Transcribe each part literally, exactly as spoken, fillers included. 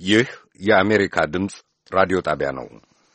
ይህ የአሜሪካ ድምፅ ራዲዮ ጣቢያ ነው።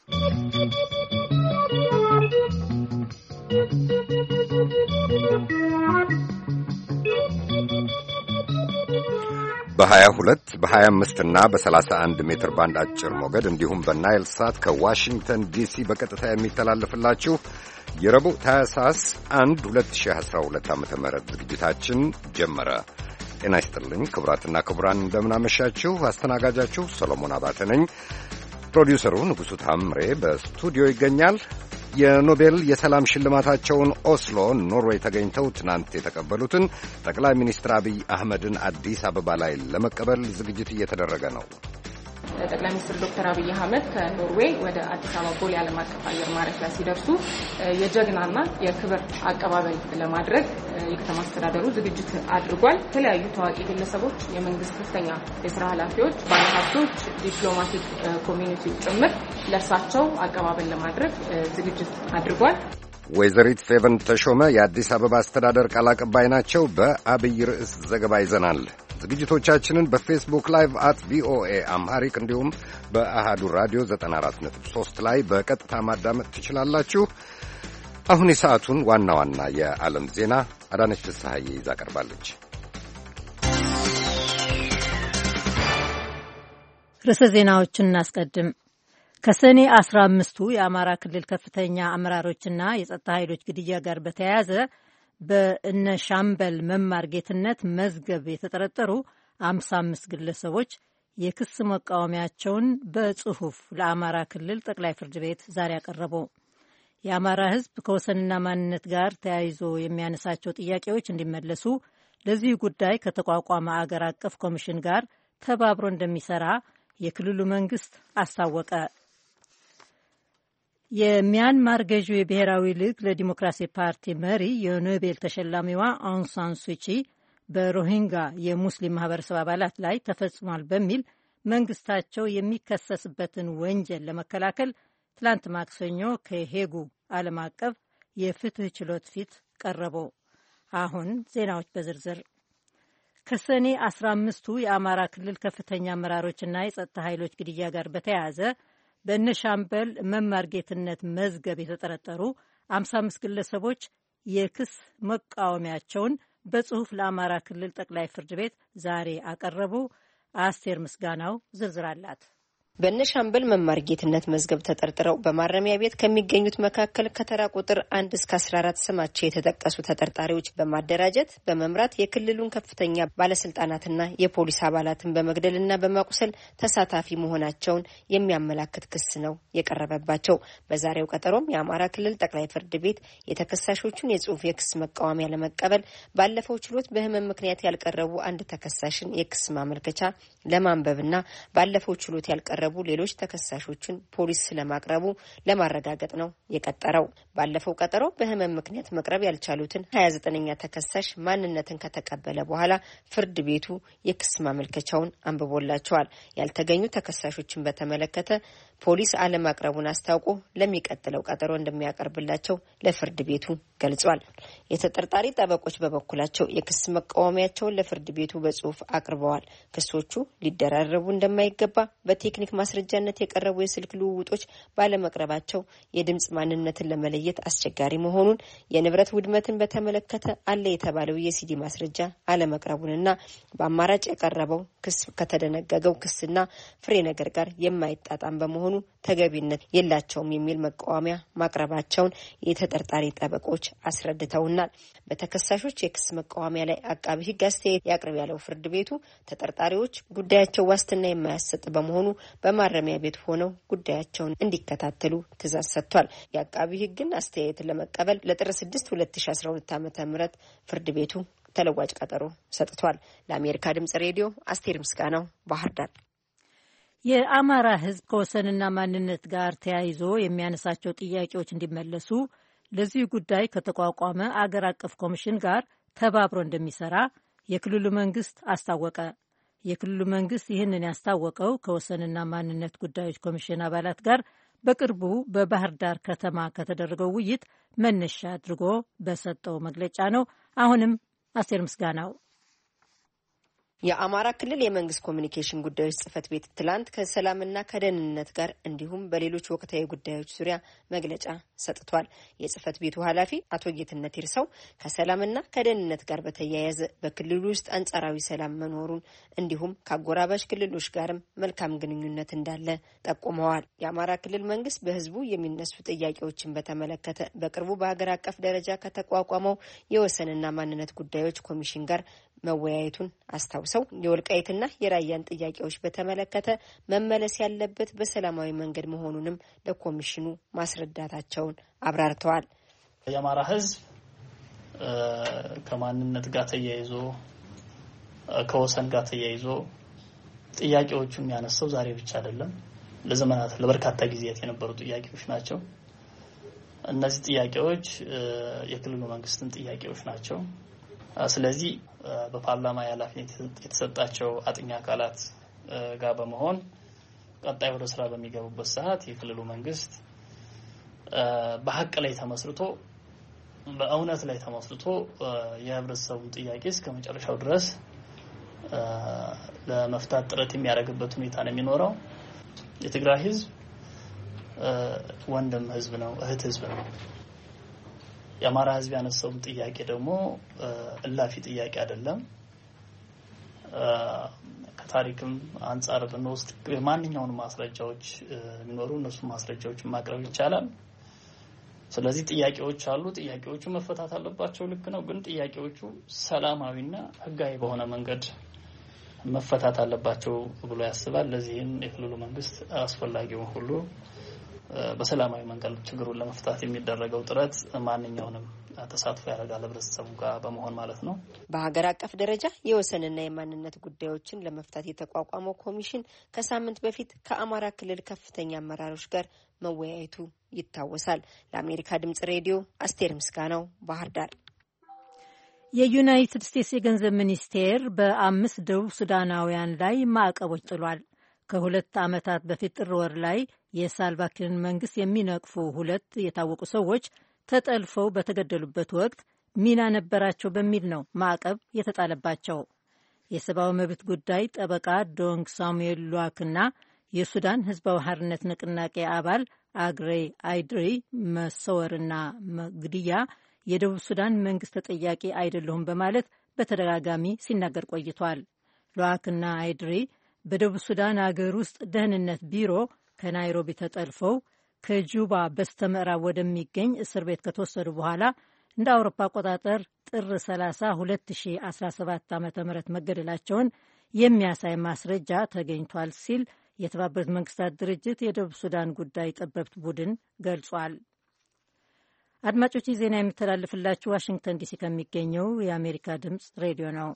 በሀያ ሁለት በሀያ አምስት እና በሰላሳ አንድ ሜትር ባንድ አጭር ሞገድ እንዲሁም በናይል ሳት ከዋሽንግተን ዲሲ በቀጥታ የሚተላለፍላችሁ የረቡዕ ታህሳስ አንድ ሁለት ሺህ አስራ ሁለት ዓመተ ምህረት ዝግጅታችን ጀመረ። ጤና ይስጥልኝ ክቡራትና ክቡራን፣ እንደምናመሻችሁ። አስተናጋጃችሁ ሰሎሞን አባተ ነኝ። ፕሮዲውሰሩ ንጉሡ ታምሬ በስቱዲዮ ይገኛል። የኖቤል የሰላም ሽልማታቸውን ኦስሎ ኖርዌይ ተገኝተው ትናንት የተቀበሉትን ጠቅላይ ሚኒስትር አብይ አህመድን አዲስ አበባ ላይ ለመቀበል ዝግጅት እየተደረገ ነው። ጠቅላይ ሚኒስትር ዶክተር አብይ አህመድ ከኖርዌይ ወደ አዲስ አበባ ቦሌ ዓለም አቀፍ አየር ማረፊያ ሲደርሱ የጀግናና የክብር አቀባበል ለማድረግ የከተማ አስተዳደሩ ዝግጅት አድርጓል። የተለያዩ ታዋቂ ግለሰቦች፣ የመንግስት ከፍተኛ የስራ ኃላፊዎች፣ ባለሀብቶች፣ ዲፕሎማቲክ ኮሚኒቲ ጭምር ለእርሳቸው አቀባበል ለማድረግ ዝግጅት አድርጓል። ወይዘሪት ፌቨን ተሾመ የአዲስ አበባ አስተዳደር ቃል አቀባይ ናቸው። በአብይ ርዕስ ዘገባ ይዘናል። ዝግጅቶቻችንን በፌስቡክ ላይቭ አት ቪኦኤ አምሃሪክ እንዲሁም በአሃዱ ራዲዮ ዘጠና አራት ነጥብ ሶስት ላይ በቀጥታ ማዳመጥ ትችላላችሁ። አሁን የሰዓቱን ዋና ዋና የዓለም ዜና አዳነች ፍስሐዬ ይዛ ቀርባለች። ርዕሰ ዜናዎችን እናስቀድም። ከሰኔ አስራ አምስቱ የአማራ ክልል ከፍተኛ አመራሮችና የጸጥታ ኃይሎች ግድያ ጋር በተያያዘ በእነ ሻምበል መማር ጌትነት መዝገብ የተጠረጠሩ አምሳ አምስት ግለሰቦች የክስ መቃወሚያቸውን በጽሑፍ ለአማራ ክልል ጠቅላይ ፍርድ ቤት ዛሬ አቀረቡ። የአማራ ሕዝብ ከወሰንና ማንነት ጋር ተያይዞ የሚያነሳቸው ጥያቄዎች እንዲመለሱ ለዚህ ጉዳይ ከተቋቋመ አገር አቀፍ ኮሚሽን ጋር ተባብሮ እንደሚሰራ የክልሉ መንግስት አስታወቀ። የሚያንማር ገዢው የብሔራዊ ሊግ ለዲሞክራሲ ፓርቲ መሪ የኖቤል ተሸላሚዋ አውንግ ሳን ሱቺ በሮሂንጋ የሙስሊም ማህበረሰብ አባላት ላይ ተፈጽሟል በሚል መንግስታቸው የሚከሰስበትን ወንጀል ለመከላከል ትላንት ማክሰኞ ከሄጉ ዓለም አቀፍ የፍትህ ችሎት ፊት ቀረቡ። አሁን ዜናዎች በዝርዝር። ከሰኔ አስራ አምስቱ የአማራ ክልል ከፍተኛ አመራሮችና የጸጥታ ኃይሎች ግድያ ጋር በተያያዘ በእነ ሻምበል መማር ጌትነት መዝገብ የተጠረጠሩ አምሳ አምስት ግለሰቦች የክስ መቃወሚያቸውን በጽሑፍ ለአማራ ክልል ጠቅላይ ፍርድ ቤት ዛሬ አቀረቡ። አስቴር ምስጋናው ዝርዝር አላት። በእነ ሻምበል መማር ጌትነት መዝገብ ተጠርጥረው በማረሚያ ቤት ከሚገኙት መካከል ከተራ ቁጥር አንድ እስከ አስራ አራት ስማቸው የተጠቀሱ ተጠርጣሪዎች በማደራጀት በመምራት የክልሉን ከፍተኛ ባለስልጣናትና የፖሊስ አባላትን በመግደልና በማቁሰል ተሳታፊ መሆናቸውን የሚያመላክት ክስ ነው የቀረበባቸው። በዛሬው ቀጠሮም የአማራ ክልል ጠቅላይ ፍርድ ቤት የተከሳሾቹን የጽሑፍ የክስ መቃወሚያ ለመቀበል ባለፈው ችሎት በህመም ምክንያት ያልቀረቡ አንድ ተከሳሽን የክስ ማመልከቻ ለማንበብና ባለፈው ችሎት ያልቀረቡ ሌሎች ተከሳሾችን ፖሊስ ስለማቅረቡ ለማረጋገጥ ነው የቀጠረው። ባለፈው ቀጠሮ በህመም ምክንያት መቅረብ ያልቻሉትን ሀያ ዘጠነኛ ተከሳሽ ማንነትን ከተቀበለ በኋላ ፍርድ ቤቱ የክስ ማመልከቻውን አንብቦላቸዋል። ያልተገኙ ተከሳሾችን በተመለከተ ፖሊስ አለማቅረቡን አስታውቆ ለሚቀጥለው ቀጠሮ እንደሚያቀርብላቸው ለፍርድ ቤቱ ገልጿል። የተጠርጣሪ ጠበቆች በበኩላቸው የክስ መቃወሚያቸውን ለፍርድ ቤቱ በጽሑፍ አቅርበዋል። ክሶቹ ሊደራረቡ እንደማይገባ በቴክኒክ ማስረጃነት የቀረቡ የስልክ ልውውጦች ባለመቅረባቸው የድምጽ ማንነትን ለመለየት አስቸጋሪ መሆኑን፣ የንብረት ውድመትን በተመለከተ አለ የተባለው የሲዲ ማስረጃ አለመቅረቡንና በአማራጭ የቀረበው ክስ ከተደነገገው ክስና ፍሬ ነገር ጋር የማይጣጣም በመሆኑ ተገቢነት የላቸውም የሚል መቃወሚያ ማቅረባቸውን የተጠርጣሪ ጠበቆች አስረድተውናል። በተከሳሾች የክስ መቃወሚያ ላይ አቃቢ ሕግ አስተያየት ያቅርብ ያለው ፍርድ ቤቱ ተጠርጣሪዎች ጉዳያቸው ዋስትና የማያሰጥ በመሆኑ በማረሚያ ቤት ሆነው ጉዳያቸውን እንዲከታተሉ ትዕዛዝ ሰጥቷል። የአቃቢ ሕግን አስተያየት ለመቀበል ለጥር ስድስት ሁለት ሺህ አስራ ሁለት ዓመተ ምህረት ፍርድ ቤቱ ተለዋጭ ቀጠሮ ሰጥቷል። ለአሜሪካ ድምጽ ሬዲዮ አስቴር ምስጋናው ባህር ዳር። የአማራ ሕዝብ ከወሰንና ማንነት ጋር ተያይዞ የሚያነሳቸው ጥያቄዎች እንዲመለሱ ለዚህ ጉዳይ ከተቋቋመ አገር አቀፍ ኮሚሽን ጋር ተባብሮ እንደሚሰራ የክልሉ መንግስት አስታወቀ። የክልሉ መንግስት ይህንን ያስታወቀው ከወሰንና ማንነት ጉዳዮች ኮሚሽን አባላት ጋር በቅርቡ በባህር ዳር ከተማ ከተደረገው ውይይት መነሻ አድርጎ በሰጠው መግለጫ ነው። አሁንም አስቴር ምስጋናው የአማራ ክልል የመንግስት ኮሚኒኬሽን ጉዳዮች ጽህፈት ቤት ትላንት ከሰላምና ከደህንነት ጋር እንዲሁም በሌሎች ወቅታዊ ጉዳዮች ዙሪያ መግለጫ ሰጥቷል። የጽህፈት ቤቱ ኃላፊ አቶ ጌትነት ይርሰው ከሰላምና ከደህንነት ጋር በተያያዘ በክልሉ ውስጥ አንጻራዊ ሰላም መኖሩን እንዲሁም ከአጎራባሽ ክልሎች ጋርም መልካም ግንኙነት እንዳለ ጠቁመዋል። የአማራ ክልል መንግስት በህዝቡ የሚነሱ ጥያቄዎችን በተመለከተ በቅርቡ በሀገር አቀፍ ደረጃ ከተቋቋመው የወሰንና ማንነት ጉዳዮች ኮሚሽን ጋር መወያየቱን አስታውሰው የወልቃይትና የራያን ጥያቄዎች በተመለከተ መመለስ ያለበት በሰላማዊ መንገድ መሆኑንም ለኮሚሽኑ ማስረዳታቸውን አብራርተዋል። የአማራ ህዝብ ከማንነት ጋር ተያይዞ ከወሰን ጋር ተያይዞ ጥያቄዎቹን ያነሳው ዛሬ ብቻ አይደለም። ለዘመናት ለበርካታ ጊዜያት የነበሩ ጥያቄዎች ናቸው። እነዚህ ጥያቄዎች የክልሉ መንግስትን ጥያቄዎች ናቸው። ስለዚህ በፓርላማ ኃላፊነት የተሰጣቸው አጥኛ አካላት ጋር በመሆን ቀጣይ ወደ ስራ በሚገቡበት ሰዓት የክልሉ መንግስት በሐቅ ላይ ተመስርቶ በእውነት ላይ ተመስርቶ የህብረተሰቡን ጥያቄ እስከ መጨረሻው ድረስ ለመፍታት ጥረት የሚያደርግበት ሁኔታ ነው የሚኖረው። የትግራይ ህዝብ ወንድም ህዝብ ነው፣ እህት ህዝብ ነው። የአማራ ህዝብ ያነሳው ጥያቄ ደግሞ እላፊ ጥያቄ አይደለም። ከታሪክም አንፃር ብንወስድ ማንኛውንም ማስረጃዎች የሚኖሩ እነሱ ማስረጃዎች ማቅረብ ይቻላል። ስለዚህ ጥያቄዎች አሉ። ጥያቄዎቹ መፈታት አለባቸው። ልክ ነው። ግን ጥያቄዎቹ ሰላማዊና ህጋዊ በሆነ መንገድ መፈታት አለባቸው ብሎ ያስባል። ለዚህም የክልሉ መንግስት አስፈላጊውን ሁሉ በሰላማዊ መንገድ ችግሩን ለመፍታት የሚደረገው ጥረት ማንኛውንም ተሳትፎ ያደርጋል ህብረተሰቡ ጋር በመሆን ማለት ነው። በሀገር አቀፍ ደረጃ የወሰንና የማንነት ጉዳዮችን ለመፍታት የተቋቋመው ኮሚሽን ከሳምንት በፊት ከአማራ ክልል ከፍተኛ አመራሮች ጋር መወያየቱ ይታወሳል። ለአሜሪካ ድምጽ ሬዲዮ አስቴር ምስጋናው ባህር ዳር። የዩናይትድ ስቴትስ የገንዘብ ሚኒስቴር በአምስት ደቡብ ሱዳናውያን ላይ ማዕቀቦች ጥሏል። ከሁለት ዓመታት በፊት ጥር ወር ላይ የሳልቫኪርን መንግስት የሚነቅፉ ሁለት የታወቁ ሰዎች ተጠልፈው በተገደሉበት ወቅት ሚና ነበራቸው በሚል ነው ማዕቀብ የተጣለባቸው። የሰብአዊ መብት ጉዳይ ጠበቃ ዶንግ ሳሙኤል ሉዋክና የሱዳን ህዝባዊ ሓርነት ንቅናቄ አባል አግሬ አይድሪ መሰወርና ግድያ የደቡብ ሱዳን መንግስት ተጠያቂ አይደለሁም በማለት በተደጋጋሚ ሲናገር ቆይቷል። ሉዋክና አይድሪ በደቡብ ሱዳን አገር ውስጥ ደህንነት ቢሮ ከናይሮቢ ተጠልፈው ከጁባ በስተምዕራብ ወደሚገኝ እስር ቤት ከተወሰዱ በኋላ እንደ አውሮፓ አቆጣጠር ጥር ሰላሳ ሁለት ሺ አስራ ሰባት ዓ ም መገደላቸውን የሚያሳይ ማስረጃ ተገኝቷል ሲል የተባበሩት መንግስታት ድርጅት የደቡብ ሱዳን ጉዳይ ጠበብት ቡድን ገልጿል። አድማጮች ዜና የሚተላለፍላችሁ ዋሽንግተን ዲሲ ከሚገኘው የአሜሪካ ድምፅ ሬዲዮ ነው።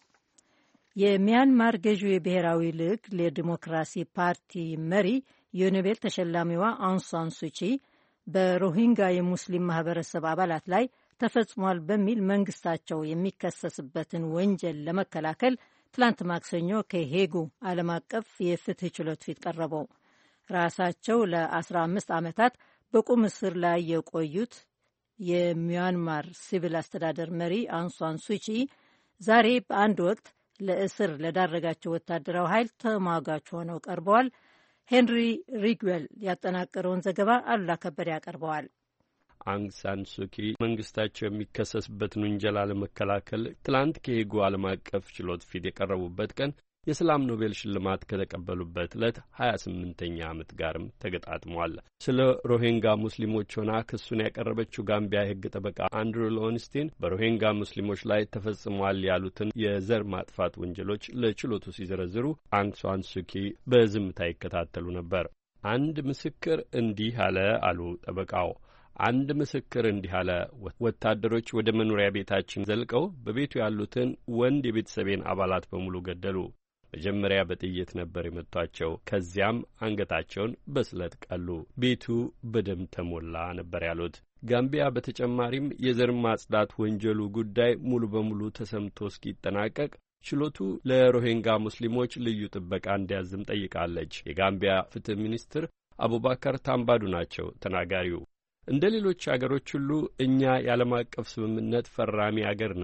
የሚያንማር ገዢው የብሔራዊ ሊግ ለዲሞክራሲ ፓርቲ መሪ የኖቤል ተሸላሚዋ አውንግ ሳን ሱቺ በሮሂንጋ የሙስሊም ማህበረሰብ አባላት ላይ ተፈጽሟል በሚል መንግስታቸው የሚከሰስበትን ወንጀል ለመከላከል ትላንት ማክሰኞ ከሄጉ ዓለም አቀፍ የፍትህ ችሎት ፊት ቀረበው። ራሳቸው ለአስራ አምስት ዓመታት በቁም እስር ላይ የቆዩት የሚያንማር ሲቪል አስተዳደር መሪ አውንግ ሳን ሱቺ ዛሬ በአንድ ወቅት ለእስር ለዳረጋቸው ወታደራዊ ኃይል ተሟጋች ሆነው ቀርበዋል። ሄንሪ ሪግዌል ያጠናቀረውን ዘገባ አሉላ ከበደ ያቀርበዋል። አንግ ሳን ሱኪ መንግስታቸው የሚከሰስበትን ውንጀላ ለመከላከል ትላንት ከሄጉ ዓለም አቀፍ ችሎት ፊት የቀረቡበት ቀን የሰላም ኖቤል ሽልማት ከተቀበሉበት ዕለት ሀያ ስምንተኛ ዓመት ጋርም ተገጣጥሟል። ስለ ሮሂንጋ ሙስሊሞች ሆና ክሱን ያቀረበችው ጋምቢያ የሕግ ጠበቃ አንድሩ ሎንስቲን በሮሂንጋ ሙስሊሞች ላይ ተፈጽሟል ያሉትን የዘር ማጥፋት ወንጀሎች ለችሎቱ ሲዘረዝሩ አንግ ሳን ሱኪ በዝምታ ይከታተሉ ነበር። አንድ ምስክር እንዲህ አለ አሉ ጠበቃው። አንድ ምስክር እንዲህ አለ፣ ወታደሮች ወደ መኖሪያ ቤታችን ዘልቀው በቤቱ ያሉትን ወንድ የቤተሰቤን አባላት በሙሉ ገደሉ። መጀመሪያ በጥይት ነበር የመቷቸው፣ ከዚያም አንገታቸውን በስለት ቀሉ። ቤቱ በደም ተሞላ ነበር ያሉት። ጋምቢያ በተጨማሪም የዘር ማጽዳት ወንጀሉ ጉዳይ ሙሉ በሙሉ ተሰምቶ እስኪጠናቀቅ ችሎቱ ለሮሂንጋ ሙስሊሞች ልዩ ጥበቃ እንዲያዝም ጠይቃለች። የጋምቢያ ፍትህ ሚኒስትር አቡባከር ታምባዱ ናቸው ተናጋሪው። እንደ ሌሎች አገሮች ሁሉ እኛ የዓለም አቀፍ ስምምነት ፈራሚ አገር ነን።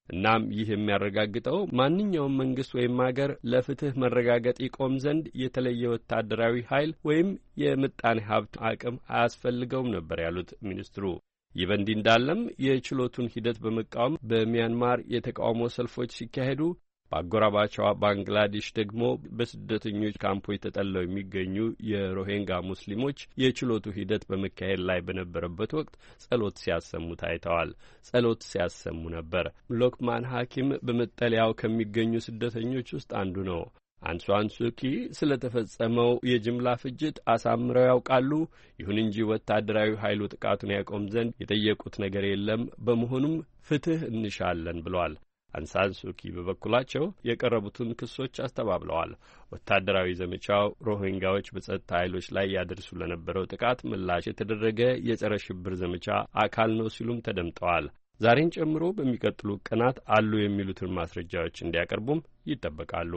እናም ይህ የሚያረጋግጠው ማንኛውም መንግስት ወይም ሀገር ለፍትህ መረጋገጥ ይቆም ዘንድ የተለየ ወታደራዊ ኃይል ወይም የምጣኔ ሀብት አቅም አያስፈልገውም ነበር ያሉት ሚኒስትሩ። ይህ በእንዲህ እንዳለም የችሎቱን ሂደት በመቃወም በሚያንማር የተቃውሞ ሰልፎች ሲካሄዱ፣ በአጎራባቿ ባንግላዴሽ ደግሞ በስደተኞች ካምፖች ተጠልለው የሚገኙ የሮሂንጋ ሙስሊሞች የችሎቱ ሂደት በመካሄድ ላይ በነበረበት ወቅት ጸሎት ሲያሰሙ ታይተዋል። ጸሎት ሲያሰሙ ነበር። ሎክማን ሐኪም በመጠለያው ከሚገኙ ስደተኞች ውስጥ አንዱ ነው። አውንግ ሳን ሱኪ ስለ ተፈጸመው የጅምላ ፍጅት አሳምረው ያውቃሉ። ይሁን እንጂ ወታደራዊ ኃይሉ ጥቃቱን ያቆም ዘንድ የጠየቁት ነገር የለም። በመሆኑም ፍትህ እንሻለን ብለዋል። አውንግ ሳን ሱኪ በበኩላቸው የቀረቡትን ክሶች አስተባብለዋል። ወታደራዊ ዘመቻው ሮሂንጋዎች በጸጥታ ኃይሎች ላይ ያደርሱ ለነበረው ጥቃት ምላሽ የተደረገ የጸረ ሽብር ዘመቻ አካል ነው ሲሉም ተደምጠዋል። ዛሬን ጨምሮ በሚቀጥሉ ቀናት አሉ የሚሉትን ማስረጃዎች እንዲያቀርቡም ይጠበቃሉ።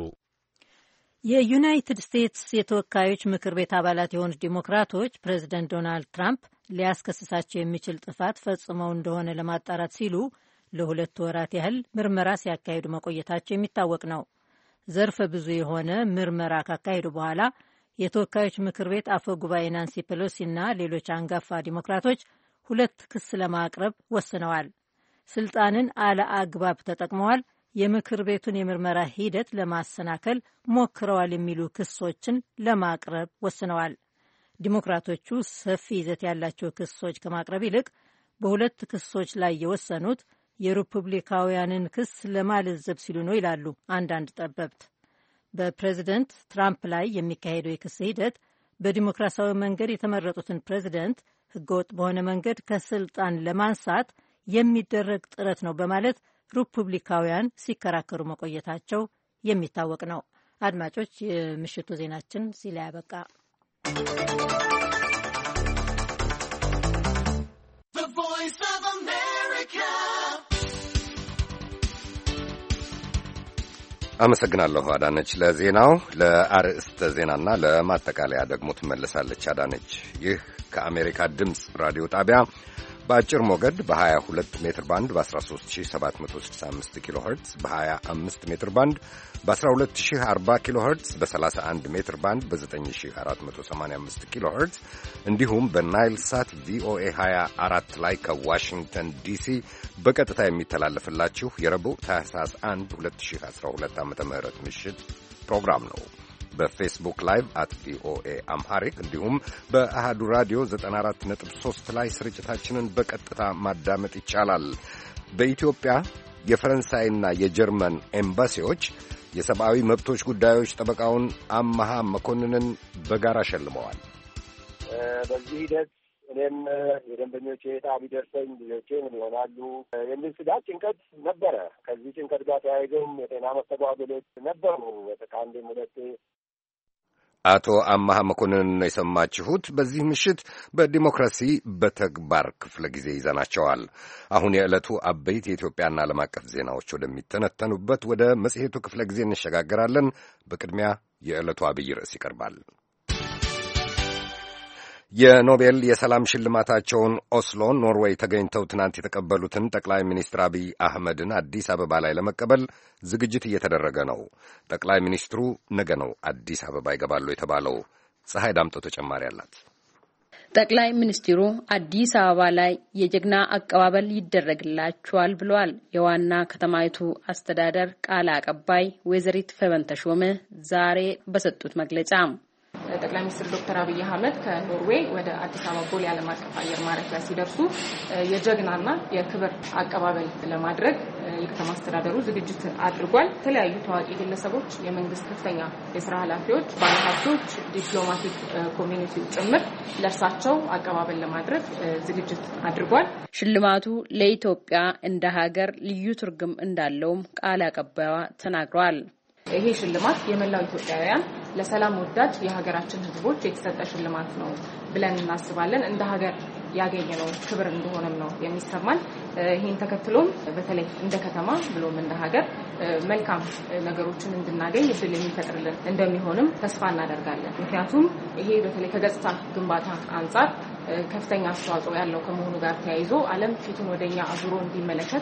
የዩናይትድ ስቴትስ የተወካዮች ምክር ቤት አባላት የሆኑት ዲሞክራቶች ፕሬዚደንት ዶናልድ ትራምፕ ሊያስከስሳቸው የሚችል ጥፋት ፈጽመው እንደሆነ ለማጣራት ሲሉ ለሁለት ወራት ያህል ምርመራ ሲያካሂዱ መቆየታቸው የሚታወቅ ነው። ዘርፈ ብዙ የሆነ ምርመራ ካካሄዱ በኋላ የተወካዮች ምክር ቤት አፈ ጉባኤ ናንሲ ፔሎሲና ሌሎች አንጋፋ ዲሞክራቶች ሁለት ክስ ለማቅረብ ወስነዋል። ስልጣንን አለ አግባብ ተጠቅመዋል፣ የምክር ቤቱን የምርመራ ሂደት ለማሰናከል ሞክረዋል የሚሉ ክሶችን ለማቅረብ ወስነዋል። ዲሞክራቶቹ ሰፊ ይዘት ያላቸው ክሶች ከማቅረብ ይልቅ በሁለት ክሶች ላይ የወሰኑት የሪፑብሊካውያንን ክስ ለማለዘብ ሲሉ ነው ይላሉ አንዳንድ ጠበብት። በፕሬዝደንት ትራምፕ ላይ የሚካሄደው የክስ ሂደት በዲሞክራሲያዊ መንገድ የተመረጡትን ፕሬዝደንት ህገወጥ በሆነ መንገድ ከስልጣን ለማንሳት የሚደረግ ጥረት ነው በማለት ሪፑብሊካውያን ሲከራከሩ መቆየታቸው የሚታወቅ ነው። አድማጮች፣ የምሽቱ ዜናችን ሲላ ያበቃ። አመሰግናለሁ አዳነች ለዜናው። ለአርዕስተ ዜናና ለማጠቃለያ ደግሞ ትመለሳለች አዳነች። ይህ ከአሜሪካ ድምፅ ራዲዮ ጣቢያ በአጭር ሞገድ በ22 ሜትር ባንድ በ13765 ኪሎ ሄርትዝ በ25 ሜትር ባንድ በ12040 ኪሎ ሄርትዝ በ31 ሜትር ባንድ በ9485 ኪሎ ሄርትዝ እንዲሁም በናይል ሳት ቪኦኤ ሃያ አራት ላይ ከዋሽንግተን ዲሲ በቀጥታ የሚተላለፍላችሁ የረቡዕ ታህሳስ አንድ ሁለት ሺህ አስራ ሁለት ዓመተ ምህረት ምሽት ፕሮግራም ነው። በፌስቡክ ላይቭ አት ቪኦኤ አምሃሪክ እንዲሁም በአሃዱ ራዲዮ ዘጠና አራት ነጥብ ሦስት ላይ ስርጭታችንን በቀጥታ ማዳመጥ ይቻላል። በኢትዮጵያ የፈረንሳይና የጀርመን ኤምባሲዎች የሰብአዊ መብቶች ጉዳዮች ጠበቃውን አመሃ መኮንንን በጋራ ሸልመዋል። በዚህ ሂደት እኔም የደንበኞቼ ዕጣ ቢደርሰኝ ልጆቼ ምን ይሆናሉ የሚል ስጋት፣ ጭንቀት ነበረ። ከዚህ ጭንቀት ጋር ተያይዘውም የጤና መስተጓጎሎች ነበሩ። ከአንዴም ሁለቴ አቶ አማሃ መኮንን ነው የሰማችሁት። በዚህ ምሽት በዲሞክራሲ በተግባር ክፍለ ጊዜ ይዘናቸዋል። አሁን የዕለቱ አበይት የኢትዮጵያና ዓለም አቀፍ ዜናዎች ወደሚተነተኑበት ወደ መጽሔቱ ክፍለ ጊዜ እንሸጋገራለን። በቅድሚያ የዕለቱ አብይ ርዕስ ይቀርባል። የኖቤል የሰላም ሽልማታቸውን ኦስሎ ኖርዌይ ተገኝተው ትናንት የተቀበሉትን ጠቅላይ ሚኒስትር አብይ አህመድን አዲስ አበባ ላይ ለመቀበል ዝግጅት እየተደረገ ነው። ጠቅላይ ሚኒስትሩ ነገ ነው አዲስ አበባ ይገባሉ የተባለው። ፀሐይ ዳምጦ ተጨማሪ አላት። ጠቅላይ ሚኒስትሩ አዲስ አበባ ላይ የጀግና አቀባበል ይደረግላቸዋል ብለዋል የዋና ከተማይቱ አስተዳደር ቃል አቀባይ ወይዘሪት ፈበን ተሾመ ዛሬ በሰጡት መግለጫ። ጠቅላይ ሚኒስትር ዶክተር አብይ አህመድ ከኖርዌይ ወደ አዲስ አበባ ቦሌ ዓለም አቀፍ አየር ማረፊያ ሲደርሱ የጀግናና የክብር አቀባበል ለማድረግ የከተማ አስተዳደሩ ዝግጅት አድርጓል። የተለያዩ ታዋቂ ግለሰቦች፣ የመንግስት ከፍተኛ የስራ ኃላፊዎች፣ ባለሀብቶች፣ ዲፕሎማቲክ ኮሚኒቲው ጭምር ለእርሳቸው አቀባበል ለማድረግ ዝግጅት አድርጓል። ሽልማቱ ለኢትዮጵያ እንደ ሀገር ልዩ ትርጉም እንዳለውም ቃል አቀባይዋ ተናግረዋል። ይሄ ሽልማት የመላው ኢትዮጵያውያን ለሰላም ወዳድ የሀገራችን ሕዝቦች የተሰጠ ሽልማት ነው ብለን እናስባለን። እንደ ሀገር ያገኘነው ክብር እንደሆነም ነው የሚሰማን። ይሄን ተከትሎም በተለይ እንደ ከተማ ብሎም እንደ ሀገር መልካም ነገሮችን እንድናገኝ እድል የሚፈጥርልን እንደሚሆንም ተስፋ እናደርጋለን። ምክንያቱም ይሄ በተለይ ከገጽታ ግንባታ አንጻር ከፍተኛ አስተዋጽኦ ያለው ከመሆኑ ጋር ተያይዞ ዓለም ፊቱን ወደኛ አዙሮ እንዲመለከት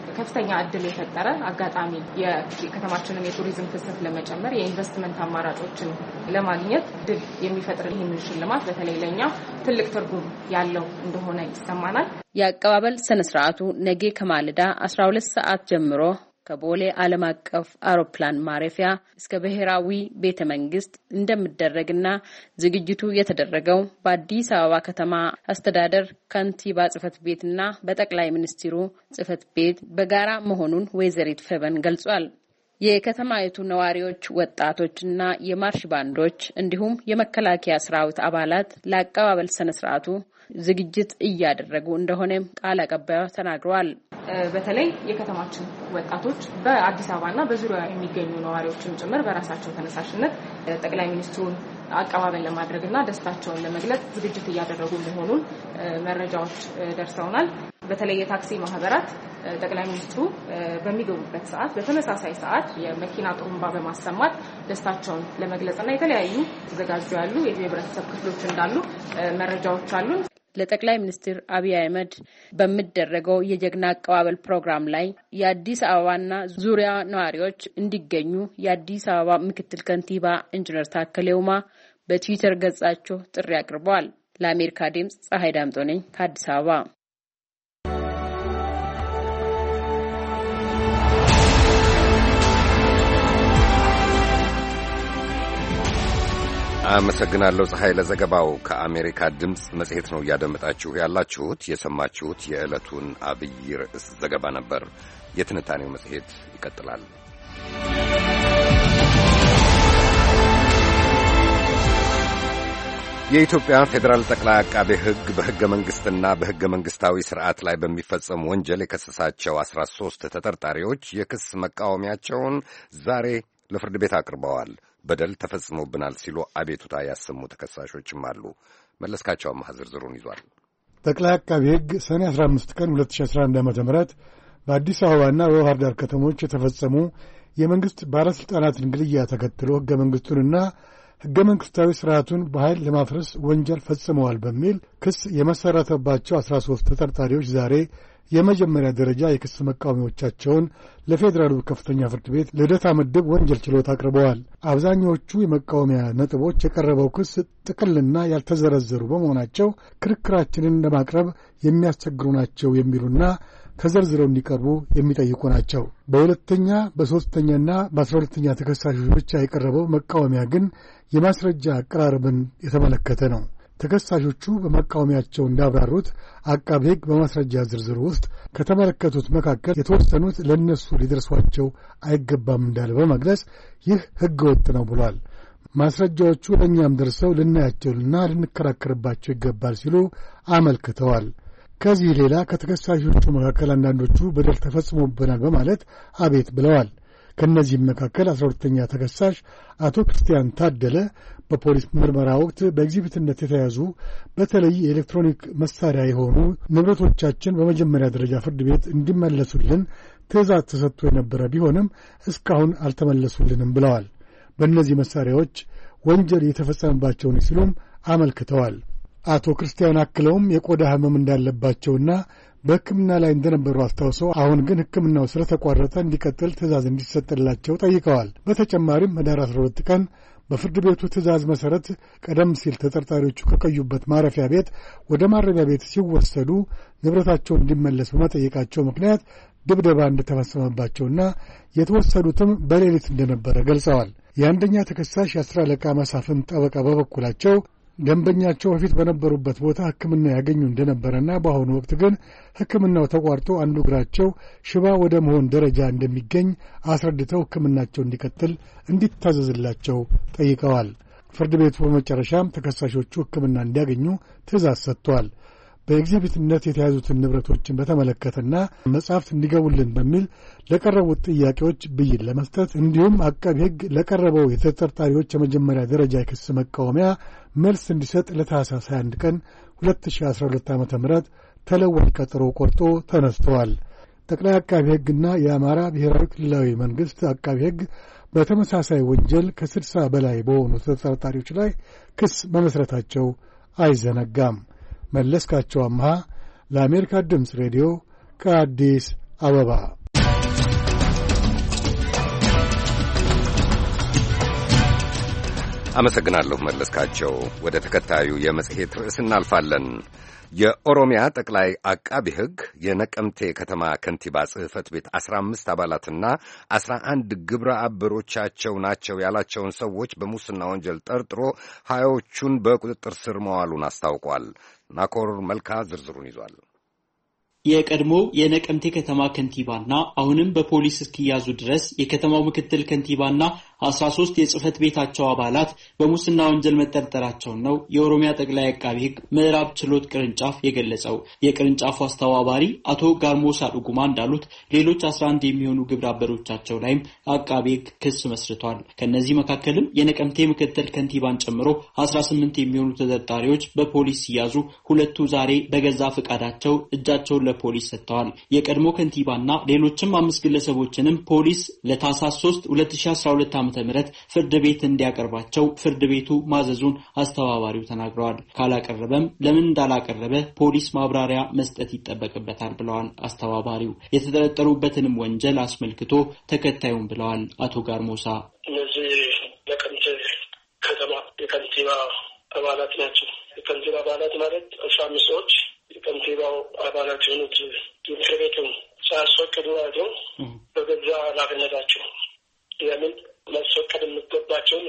ከፍተኛ እድል የፈጠረ አጋጣሚ የከተማችንን የቱሪዝም ፍሰት ለመጨመር የኢንቨስትመንት አማራጮችን ለማግኘት እድል የሚፈጥር ይህንን ሽልማት በተለይ ለኛ ትልቅ ትርጉም ያለው እንደሆነ ይሰማናል። የአቀባበል ስነ ስርዓቱ ነገ ከማለዳ አስራ ሁለት ሰዓት ጀምሮ ከቦሌ ዓለም አቀፍ አውሮፕላን ማረፊያ እስከ ብሔራዊ ቤተ መንግስት እንደሚደረግና ዝግጅቱ የተደረገው በአዲስ አበባ ከተማ አስተዳደር ከንቲባ ጽፈት ቤትና በጠቅላይ ሚኒስትሩ ጽፈት ቤት በጋራ መሆኑን ወይዘሪት ፈበን ገልጿል። የከተማይቱ ነዋሪዎች፣ ወጣቶችና የማርሽ ባንዶች እንዲሁም የመከላከያ ሰራዊት አባላት ለአቀባበል ስነ ስርዓቱ ዝግጅት እያደረጉ እንደሆነ ቃል አቀባዩ ተናግረዋል። በተለይ የከተማችን ወጣቶች በአዲስ አበባና በዙሪያው የሚገኙ ነዋሪዎችም ጭምር በራሳቸው ተነሳሽነት ጠቅላይ ሚኒስትሩን አቀባበል ለማድረግና ደስታቸውን ለመግለጽ ዝግጅት እያደረጉ መሆኑን መረጃዎች ደርሰውናል። በተለይ የታክሲ ማህበራት ጠቅላይ ሚኒስትሩ በሚገቡበት ሰዓት በተመሳሳይ ሰዓት የመኪና ጥሩምባ በማሰማት ደስታቸውን ለመግለጽና የተለያዩ ተዘጋጁ ያሉ የህብረተሰብ ክፍሎች እንዳሉ መረጃዎች አሉን። ለጠቅላይ ሚኒስትር አብይ አህመድ በሚደረገው የጀግና አቀባበል ፕሮግራም ላይ የአዲስ አበባና ዙሪያ ነዋሪዎች እንዲገኙ የአዲስ አበባ ምክትል ከንቲባ ኢንጂነር ታከለ ኡማ በትዊተር ገጻቸው ጥሪ አቅርበዋል። ለአሜሪካ ድምጽ ፀሐይ ዳምጦ ነኝ ከአዲስ አበባ። አመሰግናለሁ ፀሐይ ለዘገባው። ከአሜሪካ ድምፅ መጽሔት ነው እያደመጣችሁ ያላችሁት። የሰማችሁት የዕለቱን አብይ ርዕስ ዘገባ ነበር። የትንታኔው መጽሔት ይቀጥላል። የኢትዮጵያ ፌዴራል ጠቅላይ አቃቤ ሕግ በሕገ መንግሥትና በሕገ መንግሥታዊ ሥርዓት ላይ በሚፈጸም ወንጀል የከሰሳቸው አስራ ሦስት ተጠርጣሪዎች የክስ መቃወሚያቸውን ዛሬ ለፍርድ ቤት አቅርበዋል። በደል ተፈጽሞብናል ሲሉ አቤቱታ ያሰሙ ተከሳሾችም አሉ። መለስካቸው አማሃ ዝርዝሩን ይዟል። ጠቅላይ አቃቤ ሕግ ሰኔ አስራ አምስት ቀን ሁለት ሺህ አስራ አንድ ዓመተ ምህረት በአዲስ አበባና በባህር ዳር ከተሞች የተፈጸሙ የመንግሥት ባለሥልጣናትን ግድያ ተከትሎ ሕገ መንግሥቱንና ሕገ መንግሥታዊ ሥርዓቱን በኃይል ለማፍረስ ወንጀል ፈጽመዋል በሚል ክስ የመሠረተባቸው አስራ ሦስት ተጠርጣሪዎች ዛሬ የመጀመሪያ ደረጃ የክስ መቃወሚያዎቻቸውን ለፌዴራሉ ከፍተኛ ፍርድ ቤት ልደታ ምድብ ወንጀል ችሎት አቅርበዋል። አብዛኛዎቹ የመቃወሚያ ነጥቦች የቀረበው ክስ ጥቅልና ያልተዘረዘሩ በመሆናቸው ክርክራችንን ለማቅረብ የሚያስቸግሩ ናቸው የሚሉና ተዘርዝረው እንዲቀርቡ የሚጠይቁ ናቸው። በሁለተኛ በሦስተኛና በአስራ ሁለተኛ ተከሳሾች ብቻ የቀረበው መቃወሚያ ግን የማስረጃ አቀራረብን የተመለከተ ነው። ተከሳሾቹ በመቃወሚያቸው እንዳብራሩት አቃቤ ሕግ በማስረጃ ዝርዝሩ ውስጥ ከተመለከቱት መካከል የተወሰኑት ለእነሱ ሊደርሷቸው አይገባም እንዳለ በመግለጽ ይህ ሕገ ወጥ ነው ብሏል። ማስረጃዎቹ ለእኛም ደርሰው ልናያቸውና ልንከራከርባቸው ይገባል ሲሉ አመልክተዋል። ከዚህ ሌላ ከተከሳሾቹ መካከል አንዳንዶቹ በደል ተፈጽሞብናል በማለት አቤት ብለዋል። ከእነዚህም መካከል አስራ ሁለተኛ ተከሳሽ አቶ ክርስቲያን ታደለ በፖሊስ ምርመራ ወቅት በኤግዚቢትነት የተያዙ በተለይ የኤሌክትሮኒክ መሳሪያ የሆኑ ንብረቶቻችን በመጀመሪያ ደረጃ ፍርድ ቤት እንዲመለሱልን ትዕዛዝ ተሰጥቶ የነበረ ቢሆንም እስካሁን አልተመለሱልንም ብለዋል። በእነዚህ መሳሪያዎች ወንጀል የተፈጸመባቸው ነው ሲሉም አመልክተዋል። አቶ ክርስቲያን አክለውም የቆዳ ሕመም እንዳለባቸውና በሕክምና ላይ እንደነበሩ አስታውሰው አሁን ግን ሕክምናው ስለተቋረጠ እንዲቀጥል ትዕዛዝ እንዲሰጥላቸው ጠይቀዋል። በተጨማሪም ህዳር አስራ ሁለት ቀን በፍርድ ቤቱ ትዕዛዝ መሠረት ቀደም ሲል ተጠርጣሪዎቹ ከቆዩበት ማረፊያ ቤት ወደ ማረሚያ ቤት ሲወሰዱ ንብረታቸው እንዲመለስ በመጠየቃቸው ምክንያት ድብደባ እንደተፈጸመባቸውና የተወሰዱትም በሌሊት እንደነበረ ገልጸዋል። የአንደኛ ተከሳሽ የአስር አለቃ መሳፍን ጠበቃ በበኩላቸው ደንበኛቸው በፊት በነበሩበት ቦታ ሕክምና ያገኙ እንደነበረና በአሁኑ ወቅት ግን ሕክምናው ተቋርጦ አንዱ እግራቸው ሽባ ወደ መሆን ደረጃ እንደሚገኝ አስረድተው ሕክምናቸው እንዲቀጥል እንዲታዘዝላቸው ጠይቀዋል። ፍርድ ቤቱ በመጨረሻም ተከሳሾቹ ሕክምና እንዲያገኙ ትዕዛዝ ሰጥቷል። በኤግዚቢትነት የተያዙትን ንብረቶችን በተመለከተና መጻሕፍት እንዲገቡልን በሚል ለቀረቡት ጥያቄዎች ብይን ለመስጠት እንዲሁም አቃቤ ሕግ ለቀረበው የተጠርጣሪዎች የመጀመሪያ ደረጃ የክስ መቃወሚያ መልስ እንዲሰጥ ለታህሳስ ሃያ አንድ ቀን ሁለት ሺህ አስራ ሁለት ዓመተ ምህረት ተለዋጭ ቀጠሮ ቆርጦ ተነስተዋል። ጠቅላይ አቃቤ ሕግና የአማራ ብሔራዊ ክልላዊ መንግሥት አቃቤ ሕግ በተመሳሳይ ወንጀል ከስድሳ በላይ በሆኑ ተጠርጣሪዎች ላይ ክስ መመስረታቸው አይዘነጋም። መለስካቸው አምሃ ለአሜሪካ ድምፅ ሬዲዮ ከአዲስ አበባ አመሰግናለሁ መለስካቸው። ወደ ተከታዩ የመጽሔት ርዕስ እናልፋለን። የኦሮሚያ ጠቅላይ አቃቢ ሕግ የነቀምቴ ከተማ ከንቲባ ጽሕፈት ቤት አስራ አምስት አባላትና አስራ አንድ ግብረ አበሮቻቸው ናቸው ያላቸውን ሰዎች በሙስና ወንጀል ጠርጥሮ ሀያዎቹን በቁጥጥር ስር መዋሉን አስታውቋል። ናኮር መልካ ዝርዝሩን ይዟል። የቀድሞ የነቀምቴ ከተማ ከንቲባና አሁንም በፖሊስ እስኪያዙ ድረስ የከተማው ምክትል ከንቲባና አስራ ሶስት የጽህፈት ቤታቸው አባላት በሙስና ወንጀል መጠርጠራቸውን ነው የኦሮሚያ ጠቅላይ አቃቢ ሕግ ምዕራብ ችሎት ቅርንጫፍ የገለጸው። የቅርንጫፉ አስተባባሪ አቶ ጋርሞሳ ዱጉማ እንዳሉት ሌሎች አስራ አንድ የሚሆኑ ግብረ አበሮቻቸው ላይም አቃቢ ሕግ ክስ መስርቷል። ከነዚህ መካከልም የነቀምቴ ምክትል ከንቲባን ጨምሮ አስራ ስምንት የሚሆኑ ተጠርጣሪዎች በፖሊስ ሲያዙ ሁለቱ ዛሬ በገዛ ፈቃዳቸው እጃቸውን ለፖሊስ ሰጥተዋል። የቀድሞ ከንቲባና ሌሎችም አምስት ግለሰቦችንም ፖሊስ ለታህሳስ ሶስት ሁለት ሺህ አስራ ሁለት ዓመተ ምህረት ፍርድ ቤት እንዲያቀርባቸው ፍርድ ቤቱ ማዘዙን አስተባባሪው ተናግረዋል። ካላቀረበም ለምን እንዳላቀረበ ፖሊስ ማብራሪያ መስጠት ይጠበቅበታል ብለዋል አስተባባሪው። የተጠረጠሩበትንም ወንጀል አስመልክቶ ተከታዩን ብለዋል አቶ ጋርሞሳ። እነዚህ ነቀምቴ ከተማ የከንቲባ አባላት ናቸው። የከንቲባ አባላት ማለት አስራ አምስት ሰዎች የከንቲባው አባላት የሆኑት ምክር ቤቱን ሳያስፈቅዱ አይተው በገዛ ኃላፊነታቸው ያንን ማስፈቀድ የሚገባቸውን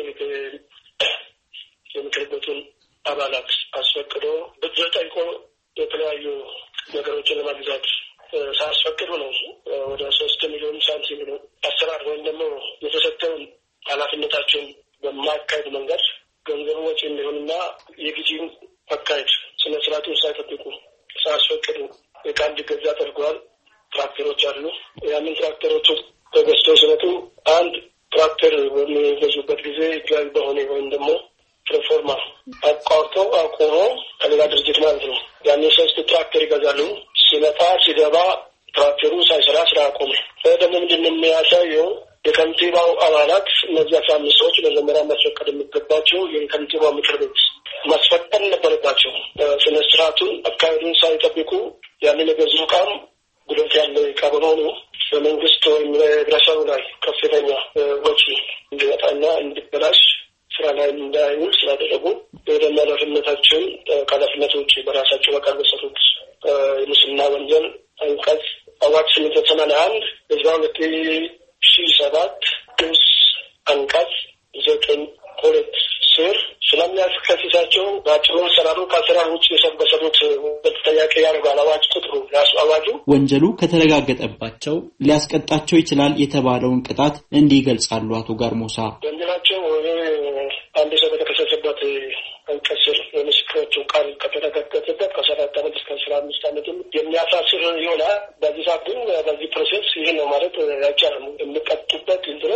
የምክር ቤቱን አባላት አስፈቅዶ ብድር ጠይቆ የተለያዩ ነገሮችን ለማግዛት ሳያስፈቅዱ ነው ወደ ሶስት ሚሊዮን ሳንቲም ነው አሰራር ወይም ደግሞ የተሰጠውን ኃላፊነታቸውን በማካሄድ መንገድ ገንዘቡ ወጪ እንዲሆንና የጊዜውን አካሄድ ስነ ስርዓቱን ሳይጠብቁ ሳያስፈቅዱ ዕቃ እንዲገዛ አድርገዋል። ትራክተሮች አሉ። ያንን ትራክተሮቹ ተገዝተው ሲመጡ አንድ ትራክተር በሚገዙበት ጊዜ ህጋዊ በሆነ ወይም ደግሞ ፕሮፎርማ አቋርጠው አቁሞ ከሌላ ድርጅት ማለት ነው ያንን ሶስት ትራክተር ይገዛሉ። ሲመጣ ሲገባ ትራክተሩ ሳይሰራ ስራ አቆመ። ደግሞ ምንድን ነው የሚያሳየው? የከንቲባው አባላት እነዚህ አስራ አምስት ሰዎች መጀመሪያ ማስፈቀድ የሚገባቸው የከንቲባው ምክር ቤት ማስፈቀድ ነበረባቸው። ስነ ስርዓቱን አካሄዱን ሳይጠብቁ ያንን የገዙ ዕቃም ጉዳት ያለው ዕቃ በመሆኑ በመንግስት ወይም በህብረተሰቡ ላይ ከፍተኛ ወጪ እንዲወጣና እንዲበላሽ ስራ ላይ እንዳይውል ስላደረጉ የደም ኃላፊነታቸውን ከኃላፊነት ውጭ በራሳቸው በቃል በሰሩት የሙስና ወንጀል አንቀጽ አዋጅ ስምንት ሰማንያ አንድ በዚያ ሁለት ሺህ ሰባት ንዑስ አንቀጽ ዘጠኝ ሁለት ስር ስለሚያስከስሳቸው በአጭሩ ሰራሩ ከአሰራር ውጭ የሰበሰቡት በተጠያቂ ያደርጋል። አዋጅ ቁጥሩ ራሱ አዋጁ ወንጀሉ ከተረጋገጠባቸው ሊያስቀጣቸው ይችላል የተባለውን ቅጣት እንዲህ ይገልጻሉ አቶ ጋርሞሳ። ወንጀላቸው አንድ ሰው በተከሰሰበት አንቀጽ የምስክሮቹ ቃል ከተረጋገጠበት ከሰባት ዓመት እስከ አስራ አምስት ዓመትም የሚያሳስር ይሆናል። በዚህ ሰዓት ግን በዚህ ፕሮሴስ ይህ ነው ማለት አይቻልም። የሚቀጡበት እንትኑ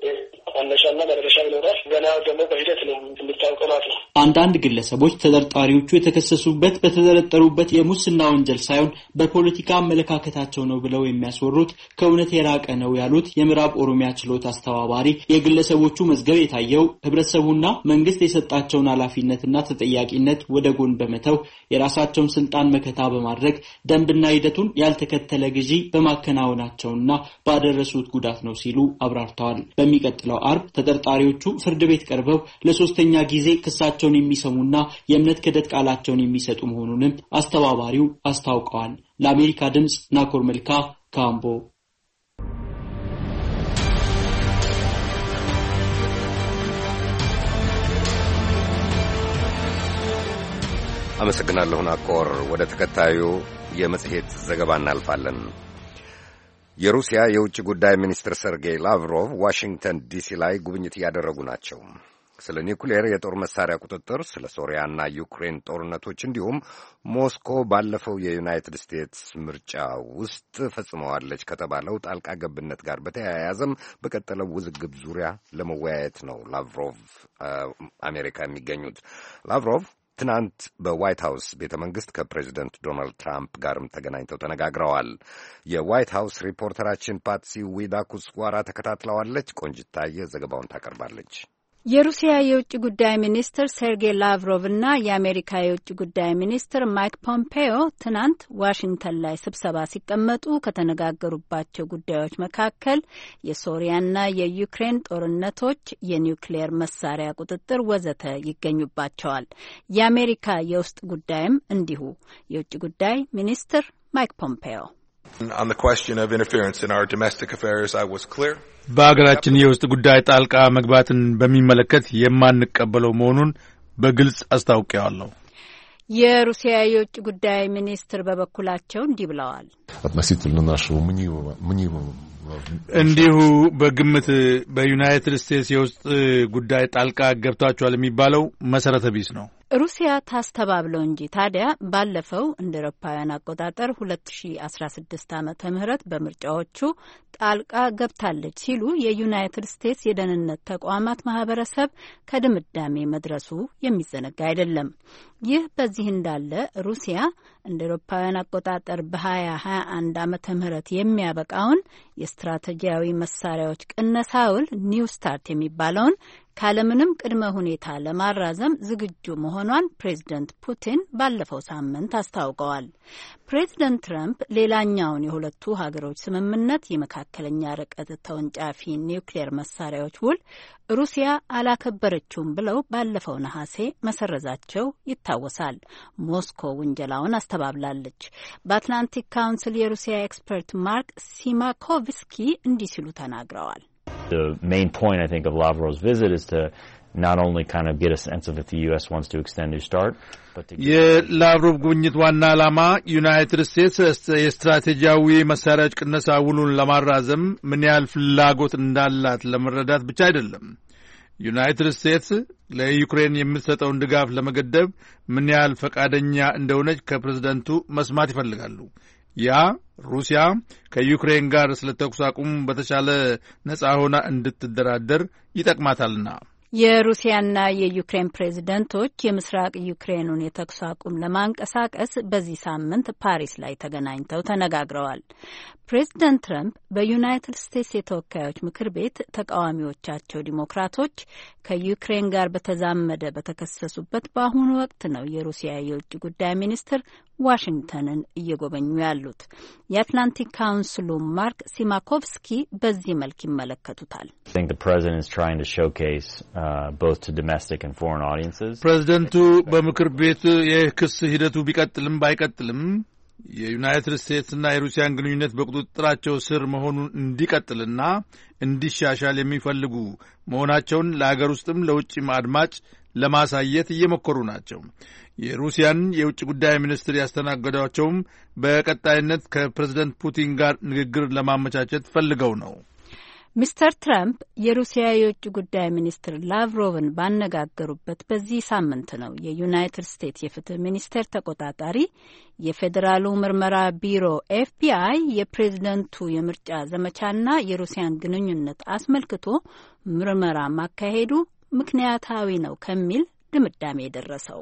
መነሻና መድረሻ ይኖራል። ገና ደግሞ በሂደት ነው የሚታወቀው ማለት ነው። አንዳንድ ግለሰቦች ተጠርጣሪዎቹ የተከሰሱበት በተጠረጠሩበት የሙስና ወንጀል ሳይሆን በፖለቲካ አመለካከታቸው ነው ብለው የሚያስወሩት ከእውነት የራቀ ነው ያሉት የምዕራብ ኦሮሚያ ችሎት አስተባባሪ የግለሰቦቹ መዝገብ የታየው ህብረተሰቡና መንግስት የሰጣቸውን ኃላፊነትና ተጠያቂነት ወደ ጎን በመተው የራሳቸውን ስልጣን መከታ በማድረግ ደንብና ሂደቱን ያልተከተለ ግዢ በማከናወናቸውና ባደረሱት ጉዳት ነው ሲሉ አብራርተዋል። በሚቀጥለው አርብ ተጠርጣሪዎቹ ፍርድ ቤት ቀርበው ለሶስተኛ ጊዜ ክሳቸውን የሚሰሙና የእምነት ክህደት ቃላቸውን የሚሰጡ መሆኑንም አስተባባሪው አስታውቀዋል። ለአሜሪካ ድምጽ ናኮር መልካ ካምቦ። አመሰግናለሁ ናኮር። ወደ ተከታዩ የመጽሔት ዘገባ እናልፋለን። የሩሲያ የውጭ ጉዳይ ሚኒስትር ሰርጌይ ላቭሮቭ ዋሽንግተን ዲሲ ላይ ጉብኝት እያደረጉ ናቸው። ስለ ኒውክሌር የጦር መሳሪያ ቁጥጥር፣ ስለ ሶሪያና ዩክሬን ጦርነቶች እንዲሁም ሞስኮ ባለፈው የዩናይትድ ስቴትስ ምርጫ ውስጥ ፈጽመዋለች ከተባለው ጣልቃ ገብነት ጋር በተያያዘም በቀጠለው ውዝግብ ዙሪያ ለመወያየት ነው ላቭሮቭ አሜሪካ የሚገኙት። ላቭሮቭ ትናንት በዋይት ሃውስ ቤተ መንግሥት ከፕሬዚደንት ዶናልድ ትራምፕ ጋርም ተገናኝተው ተነጋግረዋል። የዋይት ሃውስ ሪፖርተራችን ፓትሲ ዊዳኩስዋራ ተከታትለዋለች። ቆንጅታየ ዘገባውን ታቀርባለች። የሩሲያ የውጭ ጉዳይ ሚኒስትር ሴርጌይ ላቭሮቭ እና የአሜሪካ የውጭ ጉዳይ ሚኒስትር ማይክ ፖምፔዮ ትናንት ዋሽንግተን ላይ ስብሰባ ሲቀመጡ ከተነጋገሩባቸው ጉዳዮች መካከል የሶሪያና የዩክሬን ጦርነቶች፣ የኒውክሌር መሳሪያ ቁጥጥር ወዘተ ይገኙባቸዋል። የአሜሪካ የውስጥ ጉዳይም እንዲሁ። የውጭ ጉዳይ ሚኒስትር ማይክ ፖምፔዮ On the question of interference in our domestic affairs, I was clear. በአገራችን የውስጥ ጉዳይ ጣልቃ መግባትን በሚመለከት የማንቀበለው መሆኑን በግልጽ አስታውቄዋለሁ። የሩሲያ የውጭ ጉዳይ ሚኒስትር በበኩላቸው እንዲህ ብለዋል። እንዲሁ በግምት በዩናይትድ ስቴትስ የውስጥ ጉዳይ ጣልቃ ገብታችኋል የሚባለው መሰረተ ቢስ ነው። ሩሲያ ታስተባብለው እንጂ ታዲያ ባለፈው እንደ አውሮፓውያን አቆጣጠር ሁለት ሺ አስራ ስድስት ዓመተ ምህረት በምርጫዎቹ ጣልቃ ገብታለች ሲሉ የዩናይትድ ስቴትስ የደህንነት ተቋማት ማህበረሰብ ከድምዳሜ መድረሱ የሚዘነጋ አይደለም። ይህ በዚህ እንዳለ ሩሲያ እንደ አውሮፓውያን አቆጣጠር በሀያ ሀያ አንድ ዓመተ ምህረት የሚያበቃውን የስትራቴጂያዊ መሳሪያዎች ቅነሳ ውል ኒው ስታርት የሚባለውን ካለምንም ቅድመ ሁኔታ ለማራዘም ዝግጁ መሆኗን ፕሬዝደንት ፑቲን ባለፈው ሳምንት አስታውቀዋል። ፕሬዝደንት ትራምፕ ሌላኛውን የሁለቱ ሀገሮች ስምምነት የመካከለኛ ርቀት ተወንጫፊ ኒውክሌር መሳሪያዎች ውል ሩሲያ አላከበረችውም ብለው ባለፈው ነሐሴ መሰረዛቸው ይታወሳል። ሞስኮ ውንጀላውን አስተባብላለች። በአትላንቲክ ካውንስል የሩሲያ ኤክስፐርት ማርክ ሲማኮቭስኪ እንዲህ ሲሉ ተናግረዋል። The main point, I think, of Lavrov's visit is to not only kind of get a sense of if the U S wants to extend New START, but to የላቭሮቭ ጉብኝት ዋና ዓላማ ዩናይትድ ስቴትስ የስትራቴጂያዊ መሳሪያዎች ቅነሳ ውሉን ለማራዘም ምን ያህል ፍላጎት እንዳላት ለመረዳት ብቻ አይደለም። ዩናይትድ ስቴትስ ለዩክሬን የምትሰጠውን ድጋፍ ለመገደብ ምን ያህል ፈቃደኛ እንደሆነች ከፕሬዝደንቱ መስማት ይፈልጋሉ። ያ ሩሲያ ከዩክሬን ጋር ስለ ተኩስ አቁም በተሻለ ነጻ ሆና እንድትደራደር ይጠቅማታልና። የሩሲያና የዩክሬን ፕሬዝደንቶች የምስራቅ ዩክሬኑን የተኩስ አቁም ለማንቀሳቀስ በዚህ ሳምንት ፓሪስ ላይ ተገናኝተው ተነጋግረዋል። ፕሬዝደንት ትራምፕ በዩናይትድ ስቴትስ የተወካዮች ምክር ቤት ተቃዋሚዎቻቸው ዲሞክራቶች ከዩክሬን ጋር በተዛመደ በተከሰሱበት በአሁኑ ወቅት ነው የሩሲያ የውጭ ጉዳይ ሚኒስትር ዋሽንግተንን እየጎበኙ ያሉት። የአትላንቲክ ካውንስሉ ማርክ ሲማኮቭስኪ በዚህ መልክ ይመለከቱታል። ፕሬዝደንቱ በምክር ቤት የክስ ሂደቱ ቢቀጥልም ባይቀጥልም የዩናይትድ ስቴትስና የሩሲያን ግንኙነት በቁጥጥራቸው ስር መሆኑን እንዲቀጥልና እንዲሻሻል የሚፈልጉ መሆናቸውን ለአገር ውስጥም ለውጭም አድማጭ ለማሳየት እየሞከሩ ናቸው። የሩሲያን የውጭ ጉዳይ ሚኒስትር ያስተናገዷቸውም በቀጣይነት ከፕሬዝደንት ፑቲን ጋር ንግግር ለማመቻቸት ፈልገው ነው። ሚስተር ትራምፕ የሩሲያ የውጭ ጉዳይ ሚኒስትር ላቭሮቭን ባነጋገሩበት በዚህ ሳምንት ነው የዩናይትድ ስቴትስ የፍትህ ሚኒስቴር ተቆጣጣሪ የፌዴራሉ ምርመራ ቢሮ ኤፍቢአይ የፕሬዝደንቱ የምርጫ ዘመቻና የሩሲያን ግንኙነት አስመልክቶ ምርመራ ማካሄዱ ምክንያታዊ ነው ከሚል ድምዳሜ የደረሰው።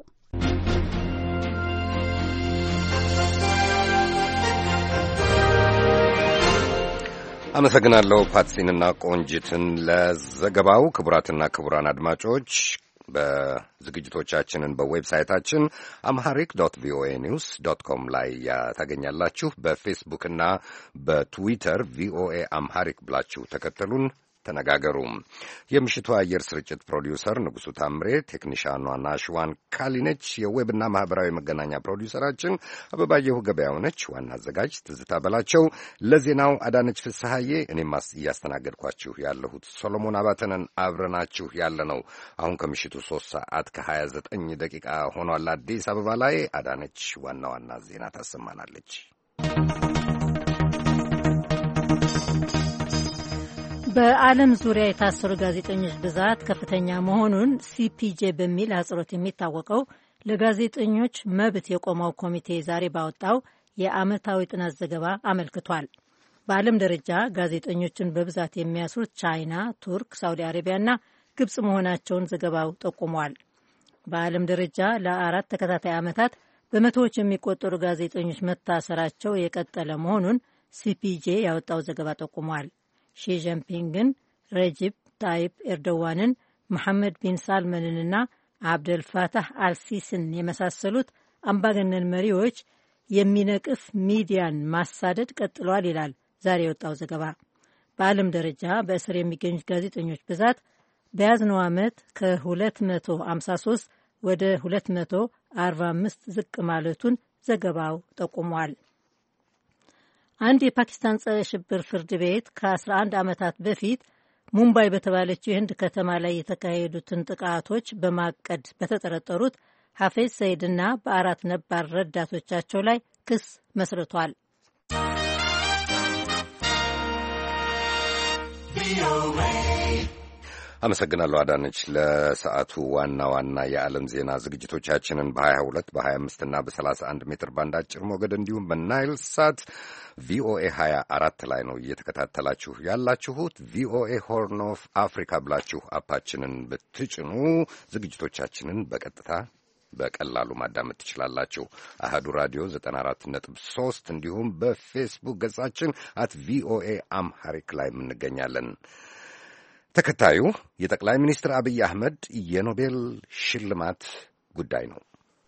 አመሰግናለሁ ፓትሲንና ቆንጂትን ለዘገባው። ክቡራትና ክቡራን አድማጮች በዝግጅቶቻችንን በዌብሳይታችን አምሃሪክ ዶት ቪኦኤ ኒውስ ዶት ኮም ላይ ታገኛላችሁ። በፌስቡክና በትዊተር ቪኦኤ አምሃሪክ ብላችሁ ተከተሉን፣ ተነጋገሩ። የምሽቱ አየር ስርጭት ፕሮዲውሰር ንጉሱ ታምሬ፣ ቴክኒሻኗ ናሽዋን ካሊነች፣ የዌብና ማህበራዊ መገናኛ ፕሮዲውሰራችን አበባየሁ ገበያው ነች። ዋና አዘጋጅ ትዝታ በላቸው፣ ለዜናው አዳነች ፍስሐዬ፣ እኔም እያስተናገድኳችሁ ያለሁት ሶሎሞን አባተነን። አብረናችሁ ያለ ነው አሁን ከምሽቱ ሶስት ሰዓት ከሀያ ዘጠኝ ደቂቃ ሆኗል አዲስ አበባ ላይ። አዳነች ዋና ዋና ዜና ታሰማናለች። በዓለም ዙሪያ የታሰሩ ጋዜጠኞች ብዛት ከፍተኛ መሆኑን ሲፒጄ በሚል አጽሮት የሚታወቀው ለጋዜጠኞች መብት የቆመው ኮሚቴ ዛሬ ባወጣው የዓመታዊ ጥናት ዘገባ አመልክቷል። በዓለም ደረጃ ጋዜጠኞችን በብዛት የሚያስሩት ቻይና፣ ቱርክ፣ ሳውዲ አረቢያና ግብጽ መሆናቸውን ዘገባው ጠቁሟል። በዓለም ደረጃ ለአራት ተከታታይ ዓመታት በመቶዎች የሚቆጠሩ ጋዜጠኞች መታሰራቸው የቀጠለ መሆኑን ሲፒጄ ያወጣው ዘገባ ጠቁሟል። ሺ ጂንፒንግን፣ ረጂብ ታይፕ ኤርዶዋንን፣ መሐመድ ቢን ሳልማንንና አብደልፋታህ አልሲሲን የመሳሰሉት አምባገነን መሪዎች የሚነቅፍ ሚዲያን ማሳደድ ቀጥሏል ይላል ዛሬ የወጣው ዘገባ። በዓለም ደረጃ በእስር የሚገኙት ጋዜጠኞች ብዛት በያዝነው ዓመት ከ253 ወደ ሁለት መቶ አርባ አምስት ዝቅ ማለቱን ዘገባው ጠቁሟል። አንድ የፓኪስታን ጸረ ሽብር ፍርድ ቤት ከ11 ዓመታት በፊት ሙምባይ በተባለችው የህንድ ከተማ ላይ የተካሄዱትን ጥቃቶች በማቀድ በተጠረጠሩት ሐፊዝ ሰይድና በአራት ነባር ረዳቶቻቸው ላይ ክስ መስርቷል። አመሰግናለሁ አዳነች። ለሰዓቱ ዋና ዋና የዓለም ዜና ዝግጅቶቻችንን በሀያ ሁለት በሀያ አምስት እና በሰላሳ አንድ ሜትር ባንድ አጭር ሞገድ እንዲሁም በናይል ሳት ቪኦኤ ሀያ አራት ላይ ነው እየተከታተላችሁ ያላችሁት። ቪኦኤ ሆርን ኦፍ አፍሪካ ብላችሁ አፓችንን ብትጭኑ ዝግጅቶቻችንን በቀጥታ በቀላሉ ማዳመጥ ትችላላችሁ። አሃዱ ራዲዮ ዘጠና አራት ነጥብ ሶስት እንዲሁም በፌስቡክ ገጻችን አት ቪኦኤ አምሃሪክ ላይ እንገኛለን። ተከታዩ የጠቅላይ ሚኒስትር አብይ አህመድ የኖቤል ሽልማት ጉዳይ ነው።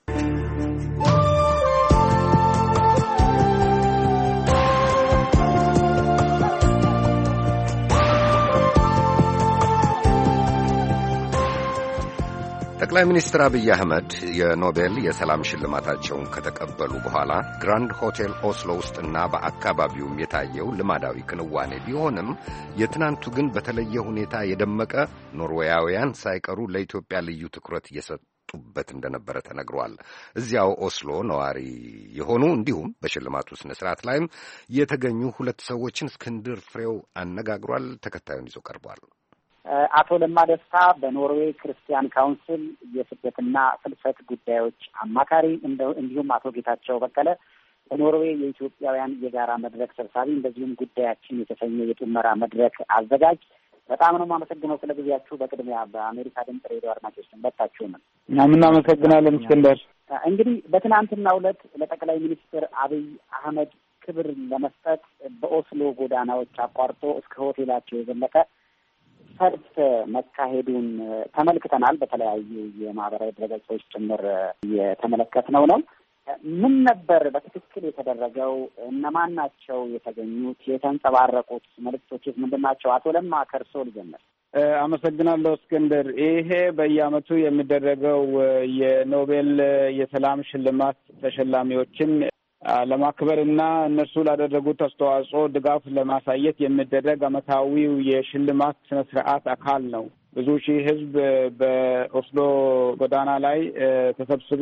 ጠቅላይ ሚኒስትር አብይ አህመድ የኖቤል የሰላም ሽልማታቸውን ከተቀበሉ በኋላ ግራንድ ሆቴል ኦስሎ ውስጥና በአካባቢውም የታየው ልማዳዊ ክንዋኔ ቢሆንም የትናንቱ ግን በተለየ ሁኔታ የደመቀ፣ ኖርዌያውያን ሳይቀሩ ለኢትዮጵያ ልዩ ትኩረት እየሰጡበት እንደነበረ ተነግሯል። እዚያው ኦስሎ ነዋሪ የሆኑ እንዲሁም በሽልማቱ ስነ ስርዓት ላይም የተገኙ ሁለት ሰዎችን እስክንድር ፍሬው አነጋግሯል። ተከታዩን ይዞ ቀርቧል። አቶ ለማ ደስታ በኖርዌይ ክርስቲያን ካውንስል የስደትና ፍልሰት ጉዳዮች አማካሪ፣ እንዲሁም አቶ ጌታቸው በቀለ በኖርዌይ የኢትዮጵያውያን የጋራ መድረክ ሰብሳቢ፣ እንደዚሁም ጉዳያችን የተሰኘ የጡመራ መድረክ አዘጋጅ። በጣም ነው የማመሰግነው ስለ ጊዜያችሁ። በቅድሚያ በአሜሪካ ድምፅ ሬዲዮ አድማጮች ሁላችሁም እናመሰግናለን። እስክንድር እንግዲህ በትናንትናው ዕለት ለጠቅላይ ሚኒስትር አብይ አህመድ ክብር ለመስጠት በኦስሎ ጎዳናዎች አቋርጦ እስከ ሆቴላቸው የዘለቀ ሰልፍ መካሄዱን ተመልክተናል። በተለያዩ የማህበራዊ ድረገጾች ጭምር የተመለከትነው ነው። ምን ነበር በትክክል የተደረገው? እነማን ናቸው የተገኙት? የተንጸባረቁት መልዕክቶች ምንድን ናቸው? አቶ ለማ ከእርስዎ ልጀምር። አመሰግናለሁ እስክንድር። ይሄ በየዓመቱ የሚደረገው የኖቤል የሰላም ሽልማት ተሸላሚዎችን ለማክበር እና እነሱ ላደረጉት አስተዋጽኦ ድጋፍ ለማሳየት የሚደረግ ዓመታዊው የሽልማት ስነ ስርዓት አካል ነው። ብዙ ሺህ ሕዝብ በኦስሎ ጎዳና ላይ ተሰብስቦ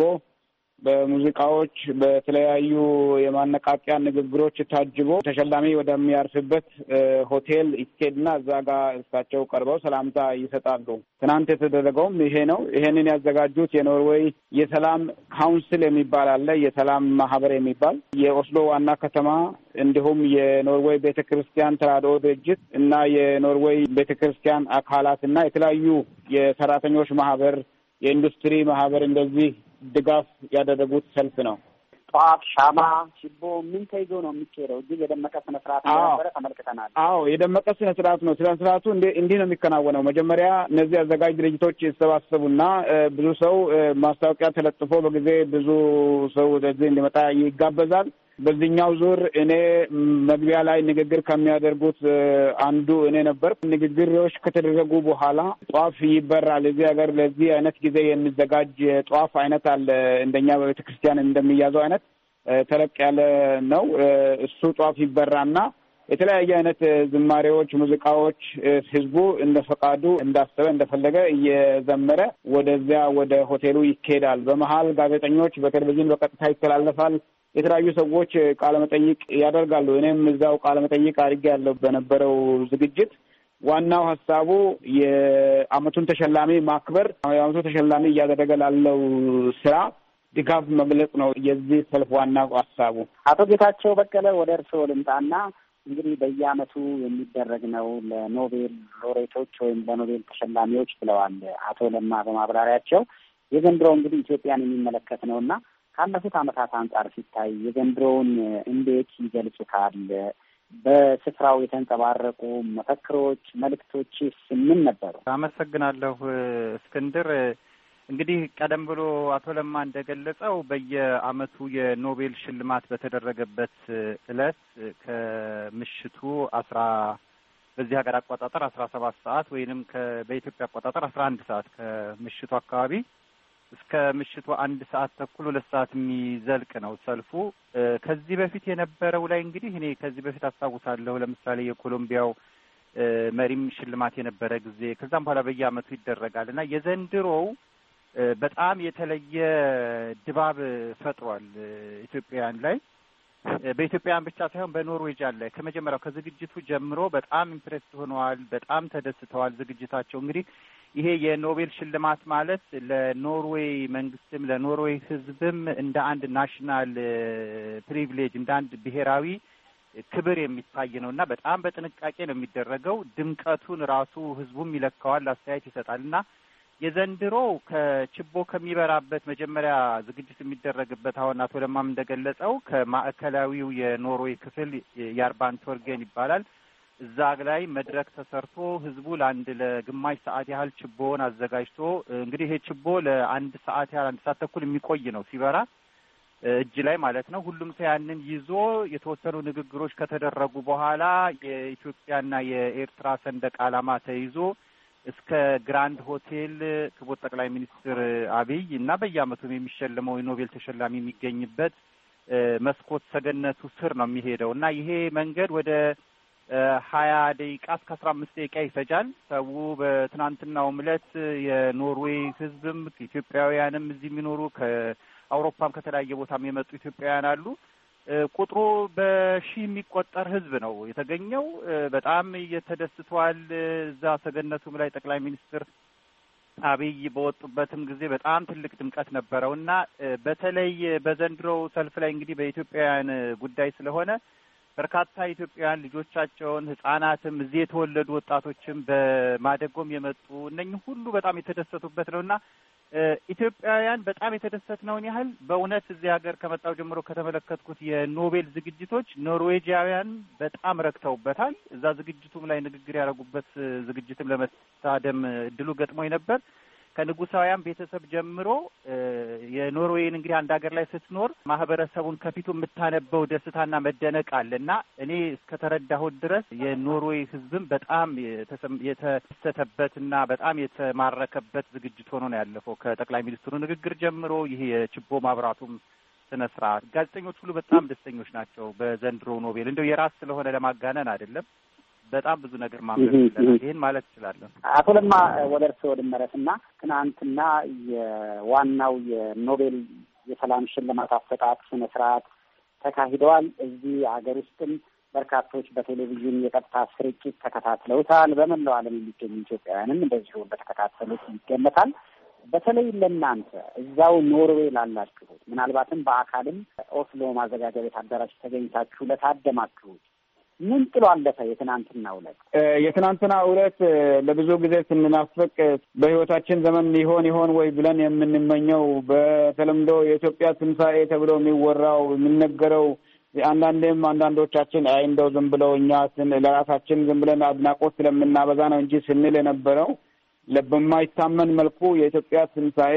በሙዚቃዎች በተለያዩ የማነቃቂያ ንግግሮች ታጅቦ ተሸላሚ ወደሚያርፍበት ሆቴል ይኬድና እዛ ጋር እሳቸው ቀርበው ሰላምታ ይሰጣሉ። ትናንት የተደረገውም ይሄ ነው። ይሄንን ያዘጋጁት የኖርዌይ የሰላም ካውንስል የሚባል አለ፣ የሰላም ማህበር የሚባል የኦስሎ ዋና ከተማ እንዲሁም የኖርዌይ ቤተክርስቲያን ተራድኦ ድርጅት እና የኖርዌይ ቤተክርስቲያን አካላት እና የተለያዩ የሰራተኞች ማህበር፣ የኢንዱስትሪ ማህበር እንደዚህ ድጋፍ ያደረጉት ሰልፍ ነው። ጧፍ፣ ሻማ፣ ችቦ ምን ተይዞ ነው የሚካሄደው? እጅግ የደመቀ ስነ ስርዓት እንደነበረ ተመልክተናል። አዎ የደመቀ ስነ ስርዓት ነው። ስነ ስርዓቱ እንዲህ ነው የሚከናወነው። መጀመሪያ እነዚህ አዘጋጅ ድርጅቶች ይሰባሰቡና ብዙ ሰው ማስታወቂያ ተለጥፎ በጊዜ ብዙ ሰው ወደዚህ እንዲመጣ ይጋበዛል። በዚህኛው ዙር እኔ መግቢያ ላይ ንግግር ከሚያደርጉት አንዱ እኔ ነበር። ንግግሮች ከተደረጉ በኋላ ጧፍ ይበራል። እዚህ ሀገር ለዚህ አይነት ጊዜ የሚዘጋጅ ጧፍ አይነት አለ። እንደኛ በቤተክርስቲያን እንደሚያዘው አይነት ተለቅ ያለ ነው። እሱ ጧፍ ይበራና የተለያየ አይነት ዝማሬዎች፣ ሙዚቃዎች ህዝቡ እንደ ፈቃዱ እንዳሰበ እንደፈለገ እየዘመረ ወደዚያ ወደ ሆቴሉ ይኬዳል። በመሀል ጋዜጠኞች በቴሌቪዥን በቀጥታ ይተላለፋል። የተለያዩ ሰዎች ቃለ መጠይቅ ያደርጋሉ። እኔም እዛው ቃለ መጠይቅ አድርጌያለሁ በነበረው ዝግጅት። ዋናው ሀሳቡ የአመቱን ተሸላሚ ማክበር፣ የአመቱ ተሸላሚ እያደረገ ላለው ስራ ድጋፍ መግለጽ ነው የዚህ ሰልፍ ዋናው ሀሳቡ። አቶ ጌታቸው በቀለ ወደ እርስዎ ልምጣና እንግዲህ በየአመቱ የሚደረግ ነው ለኖቤል ሎሬቶች ወይም ለኖቤል ተሸላሚዎች ብለዋል አቶ ለማ በማብራሪያቸው። የዘንድሮው እንግዲህ ኢትዮጵያን የሚመለከት ነውና ካለፉት አመታት አንጻር ሲታይ የዘንድሮውን እንዴት ይገልጹታል? በስፍራው የተንጸባረቁ መፈክሮች፣ መልእክቶች ምን ነበሩ? አመሰግናለሁ እስክንድር። እንግዲህ ቀደም ብሎ አቶ ለማ እንደገለጸው በየዓመቱ የኖቤል ሽልማት በተደረገበት ዕለት ከምሽቱ አስራ በዚህ ሀገር አቆጣጠር አስራ ሰባት ሰዓት ወይንም በኢትዮጵያ አቆጣጠር አስራ አንድ ሰዓት ከምሽቱ አካባቢ እስከ ምሽቱ አንድ ሰዓት ተኩል ሁለት ሰዓት የሚዘልቅ ነው ሰልፉ። ከዚህ በፊት የነበረው ላይ እንግዲህ እኔ ከዚህ በፊት አስታውሳለሁ። ለምሳሌ የኮሎምቢያው መሪም ሽልማት የነበረ ጊዜ ከዛም በኋላ በየዓመቱ ይደረጋል እና የዘንድሮው በጣም የተለየ ድባብ ፈጥሯል ኢትዮጵያውያን ላይ። በኢትዮጵያውያን ብቻ ሳይሆን በኖርዌጃን ላይ ከመጀመሪያው ከዝግጅቱ ጀምሮ በጣም ኢምፕሬስ ሆነዋል፣ በጣም ተደስተዋል። ዝግጅታቸው እንግዲህ ይሄ የኖቤል ሽልማት ማለት ለኖርዌይ መንግስትም ለኖርዌይ ሕዝብም እንደ አንድ ናሽናል ፕሪቪሌጅ እንደ አንድ ብሔራዊ ክብር የሚታይ ነው እና በጣም በጥንቃቄ ነው የሚደረገው። ድምቀቱን ራሱ ሕዝቡም ይለካዋል፣ አስተያየት ይሰጣል እና የዘንድሮ ከችቦ ከሚበራበት መጀመሪያ ዝግጅት የሚደረግበት አሁን አቶ ለማም እንደገለጸው ከማዕከላዊው የኖርዌይ ክፍል የአርባንቶርጌን ይባላል። እዛ ላይ መድረክ ተሰርቶ ህዝቡ ለአንድ ለግማሽ ሰዓት ያህል ችቦውን አዘጋጅቶ እንግዲህ ይሄ ችቦ ለአንድ ሰዓት ያህል አንድ ሰዓት ተኩል የሚቆይ ነው ሲበራ እጅ ላይ ማለት ነው። ሁሉም ሰው ያንን ይዞ የተወሰኑ ንግግሮች ከተደረጉ በኋላ የኢትዮጵያና የኤርትራ ሰንደቅ ዓላማ ተይዞ እስከ ግራንድ ሆቴል ክቡር ጠቅላይ ሚኒስትር አብይ እና በየዓመቱም የሚሸልመው የኖቤል ተሸላሚ የሚገኝበት መስኮት ሰገነቱ ስር ነው የሚሄደው እና ይሄ መንገድ ወደ ሀያ ደቂቃ እስከ አስራ አምስት ደቂቃ ይፈጃል። ሰው በትናንትናውም ዕለት የኖርዌይ ህዝብም ኢትዮጵያውያንም እዚህ የሚኖሩ ከአውሮፓም ከተለያየ ቦታም የመጡ ኢትዮጵያውያን አሉ። ቁጥሩ በሺህ የሚቆጠር ህዝብ ነው የተገኘው። በጣም እየተደስተዋል። እዛ ሰገነቱም ላይ ጠቅላይ ሚኒስትር አብይ በወጡበትም ጊዜ በጣም ትልቅ ድምቀት ነበረው እና በተለይ በዘንድሮው ሰልፍ ላይ እንግዲህ በኢትዮጵያውያን ጉዳይ ስለሆነ በርካታ ኢትዮጵያውያን ልጆቻቸውን ህጻናትም እዚህ የተወለዱ ወጣቶችም በማደጎም የመጡ እነኚህ ሁሉ በጣም የተደሰቱበት ነውና ኢትዮጵያውያን በጣም የተደሰትነውን ያህል በእውነት እዚህ ሀገር ከመጣው ጀምሮ ከተመለከትኩት የኖቤል ዝግጅቶች ኖርዌጂያውያን በጣም ረክተውበታል። እዛ ዝግጅቱም ላይ ንግግር ያደረጉበት ዝግጅትም ለመታደም እድሉ ገጥሞኝ ነበር። ከንጉሳውያን ቤተሰብ ጀምሮ የኖርዌይን እንግዲህ አንድ ሀገር ላይ ስትኖር ማህበረሰቡን ከፊቱ የምታነበው ደስታና መደነቅ አለና እኔ እስከተረዳሁት ድረስ የኖርዌይ ህዝብም በጣም የተደሰተበትና በጣም የተማረከበት ዝግጅት ሆኖ ነው ያለፈው። ከጠቅላይ ሚኒስትሩ ንግግር ጀምሮ ይሄ የችቦ ማብራቱም ስነ ስርዓት ጋዜጠኞች ሁሉ በጣም ደስተኞች ናቸው በዘንድሮ ኖቤል። እንደው የራስ ስለሆነ ለማጋነን አይደለም። በጣም ብዙ ነገር ማምለክ ይችላል። ይሄን ማለት እችላለሁ። አቶ ለማ ወደ እርስዎ ልመለስና ትናንትና የዋናው የኖቤል የሰላም ሽልማት አሰጣጥ ስነ ስርዓት ተካሂደዋል። እዚህ ሀገር ውስጥም በርካቶች በቴሌቪዥን የቀጥታ ስርጭት ተከታትለውታል። በመላው ዓለም የሚገኙ ኢትዮጵያውያንም እንደዚሁ በተከታተሉት ይገመታል። በተለይ ለእናንተ እዛው ኖርዌይ ላላችሁት ምናልባትም በአካልም ኦስሎ ማዘጋጃ ቤት አዳራሽ ተገኝታችሁ ለታደማችሁት ምን ጥሎ አለፈ? የትናንትና ዕለት የትናንትና ዕለት ለብዙ ጊዜ ስንናፍቅ በህይወታችን ዘመን ይሆን ይሆን ወይ ብለን የምንመኘው በተለምዶ የኢትዮጵያ ትንሣኤ ተብሎ የሚወራው የሚነገረው አንዳንዴም አንዳንዶቻችን አይ እንደው ዝም ብለው እኛ ለራሳችን ዝም ብለን አድናቆት ስለምናበዛ ነው እንጂ ስንል የነበረው በማይታመን መልኩ የኢትዮጵያ ትንሣኤ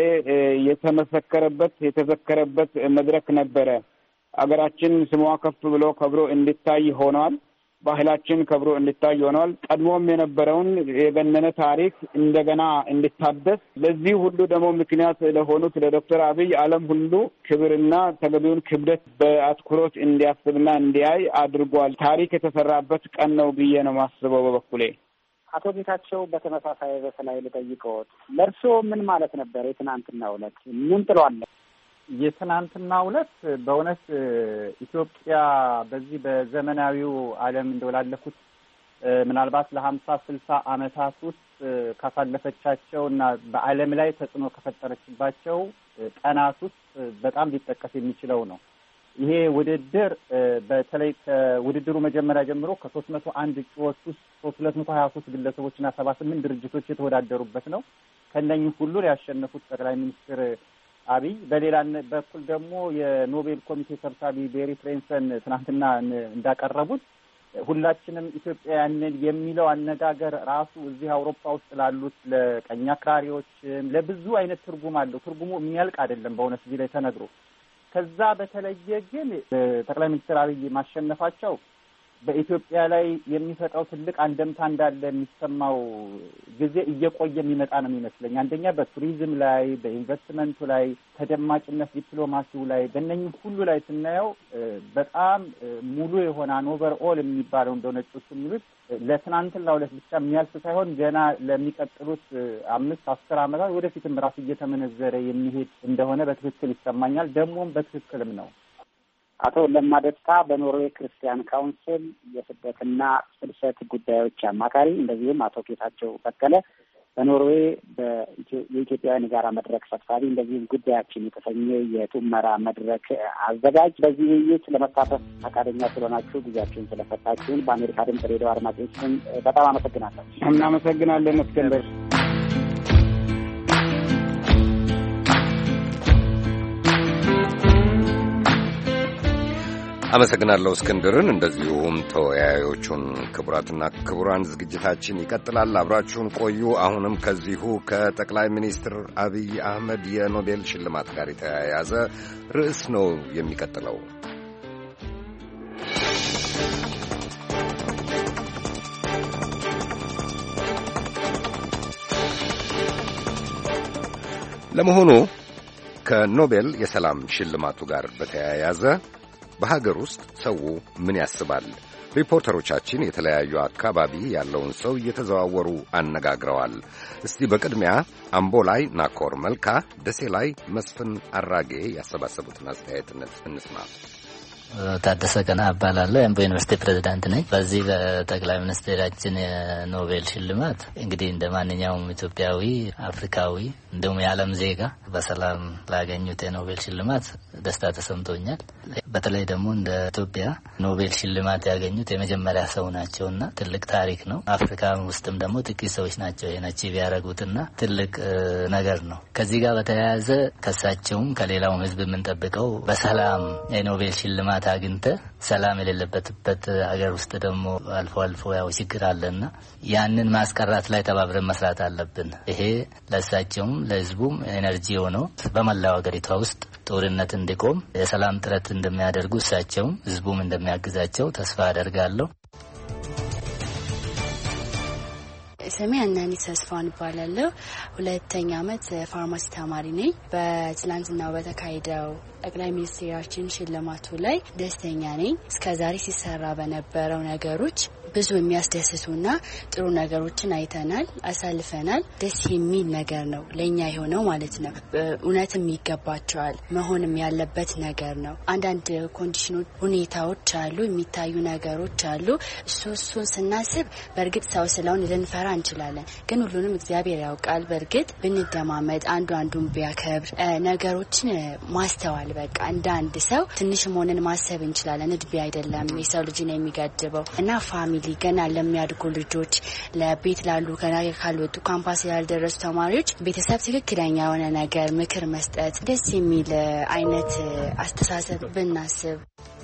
የተመሰከረበት የተዘከረበት መድረክ ነበረ። አገራችን ስሟ ከፍ ብሎ ከብሮ እንዲታይ ሆኗል። ባህላችን ከብሮ እንዲታይ ሆኗል። ቀድሞም የነበረውን የገነነ ታሪክ እንደገና እንዲታደስ ለዚህ ሁሉ ደግሞ ምክንያት ለሆኑት ለዶክተር አብይ ዓለም ሁሉ ክብርና ተገቢውን ክብደት በአትኩሮት እንዲያስብና እንዲያይ አድርጓል። ታሪክ የተሰራበት ቀን ነው ብዬ ነው ማስበው በበኩሌ። አቶ ጌታቸው በተመሳሳይ በተለይ ልጠይቅዎት፣ ለእርስዎ ምን ማለት ነበር የትናንትና ዕለት? ምን ጥሏል? የትናንትና ዕለት በእውነት ኢትዮጵያ በዚህ በዘመናዊው ዓለም እንደው ላለፉት ምናልባት ለሀምሳ ስልሳ ዓመታት ውስጥ ካሳለፈቻቸው እና በዓለም ላይ ተጽዕኖ ከፈጠረችባቸው ቀናት ውስጥ በጣም ሊጠቀስ የሚችለው ነው። ይሄ ውድድር በተለይ ከውድድሩ መጀመሪያ ጀምሮ ከሶስት መቶ አንድ እጩዎች ውስጥ ሁለት መቶ ሀያ ሶስት ግለሰቦችና ሰባ ስምንት ድርጅቶች የተወዳደሩበት ነው። ከእነኝህ ሁሉ ያሸነፉት ጠቅላይ ሚኒስትር አብይ፣ በሌላ በኩል ደግሞ የኖቤል ኮሚቴ ሰብሳቢ ቤሪ ፍሬንሰን ትናንትና እንዳቀረቡት ሁላችንም ኢትዮጵያውያንን የሚለው አነጋገር ራሱ እዚህ አውሮፓ ውስጥ ላሉት ለቀኝ አክራሪዎች ለብዙ አይነት ትርጉም አለው። ትርጉሙ የሚያልቅ አይደለም በእውነት እዚህ ላይ ተነግሮ። ከዛ በተለየ ግን ጠቅላይ ሚኒስትር አብይ ማሸነፋቸው በኢትዮጵያ ላይ የሚፈጠው ትልቅ አንደምታ እንዳለ የሚሰማው ጊዜ እየቆየ የሚመጣ ነው የሚመስለኝ። አንደኛ በቱሪዝም ላይ፣ በኢንቨስትመንቱ ላይ፣ ተደማጭነት ዲፕሎማሲው ላይ በእነኝህ ሁሉ ላይ ስናየው በጣም ሙሉ የሆነ ኦቨር ኦል የሚባለው እንደሆነ ጭሱ የሚሉት ለትናንትና ለሁለት ብቻ የሚያልፍ ሳይሆን ገና ለሚቀጥሉት አምስት አስር ዓመታት ወደፊትም ራሱ እየተመነዘረ የሚሄድ እንደሆነ በትክክል ይሰማኛል። ደግሞም በትክክልም ነው። አቶ ለማ ደስታ በኖርዌይ ክርስቲያን ካውንስል የስደትና ፍልሰት ጉዳዮች አማካሪ፣ እንደዚሁም አቶ ጌታቸው በቀለ በኖርዌይ የኢትዮጵያውያን የጋራ መድረክ ሰብሳቢ፣ እንደዚሁም ጉዳያችን የተሰኘ የጡመራ መድረክ አዘጋጅ፣ በዚህ ውይይት ለመሳተፍ ፈቃደኛ ስለሆናችሁ ጊዜያችሁን ስለሰጣችሁን በአሜሪካ ድምፅ ሬዲዮ አድማጮች ስም በጣም አመሰግናለሁ። እናመሰግናለን እስክንድር። አመሰግናለሁ እስክንድርን፣ እንደዚሁም ተወያዮቹን። ክቡራትና ክቡራን ዝግጅታችን ይቀጥላል። አብራችሁን ቆዩ። አሁንም ከዚሁ ከጠቅላይ ሚኒስትር አብይ አህመድ የኖቤል ሽልማት ጋር የተያያዘ ርዕስ ነው የሚቀጥለው። ለመሆኑ ከኖቤል የሰላም ሽልማቱ ጋር በተያያዘ በሀገር ውስጥ ሰው ምን ያስባል? ሪፖርተሮቻችን የተለያዩ አካባቢ ያለውን ሰው እየተዘዋወሩ አነጋግረዋል። እስቲ በቅድሚያ አምቦ ላይ ናኮር መልካ፣ ደሴ ላይ መስፍን አራጌ ያሰባሰቡትን አስተያየትነት እንስማ። ታደሰ ቀና እባላለሁ። የአምቦ ዩኒቨርሲቲ ፕሬዝዳንት ነኝ። በዚህ በጠቅላይ ሚኒስትራችን የኖቤል ሽልማት እንግዲህ እንደ ማንኛውም ኢትዮጵያዊ፣ አፍሪካዊ እንዲሁም የዓለም ዜጋ በሰላም ላገኙት የኖቤል ሽልማት ደስታ ተሰምቶኛል። በተለይ ደግሞ እንደ ኢትዮጵያ ኖቤል ሽልማት ያገኙት የመጀመሪያ ሰው ናቸውና ትልቅ ታሪክ ነው። አፍሪካ ውስጥም ደግሞ ጥቂት ሰዎች ናቸው ይሄን አቺቭ ያደረጉትና ትልቅ ነገር ነው። ከዚህ ጋር በተያያዘ ከሳቸውም ከሌላውም ሕዝብ የምንጠብቀው በሰላም የኖቤል ሽልማት አግኝተ ሰላም የሌለበትበት ሀገር ውስጥ ደግሞ አልፎ አልፎ ያው ችግር አለና ያንን ማስቀራት ላይ ተባብረን መስራት አለብን። ይሄ ለእሳቸውም ለሕዝቡም ኤነርጂ ሆነው በመላው ሀገሪቷ ውስጥ ጦርነት እንዲቆም የሰላም ጥረት እንደሚያደርጉ እሳቸውም ሕዝቡም እንደሚያግዛቸው ተስፋ አደርጋለሁ። ስሜ አናኒ ተስፋን እባላለሁ። ሁለተኛ ዓመት ፋርማሲ ተማሪ ነኝ። በትላንትናው በተካሄደው ጠቅላይ ሚኒስትራችን ሽልማቱ ላይ ደስተኛ ነኝ። እስከዛሬ ሲሰራ በነበረው ነገሮች ብዙ የሚያስደስቱና ጥሩ ነገሮችን አይተናል፣ አሳልፈናል። ደስ የሚል ነገር ነው ለኛ የሆነው ማለት ነው። እውነትም ይገባቸዋል መሆንም ያለበት ነገር ነው። አንዳንድ ኮንዲሽኖች፣ ሁኔታዎች አሉ፣ የሚታዩ ነገሮች አሉ። እሱ እሱን ስናስብ በእርግጥ ሰው ስለሆን ልንፈራ እንችላለን፣ ግን ሁሉንም እግዚአብሔር ያውቃል። በእርግጥ ብንደማመጥ፣ አንዱ አንዱን ቢያከብር፣ ነገሮችን ማስተዋል፣ በቃ እንደ አንድ ሰው ትንሽ መሆንን ማሰብ እንችላለን። እድሜ አይደለም የሰው ልጅን የሚገድበው እና ፋሚሊ ገና ለሚያድጉ ልጆች፣ ለቤት ላሉ ገና ካልወጡ ካምፓስ ያልደረሱ ተማሪዎች ቤተሰብ ትክክለኛ የሆነ ነገር ምክር መስጠት፣ ደስ የሚል አይነት አስተሳሰብ ብናስብ።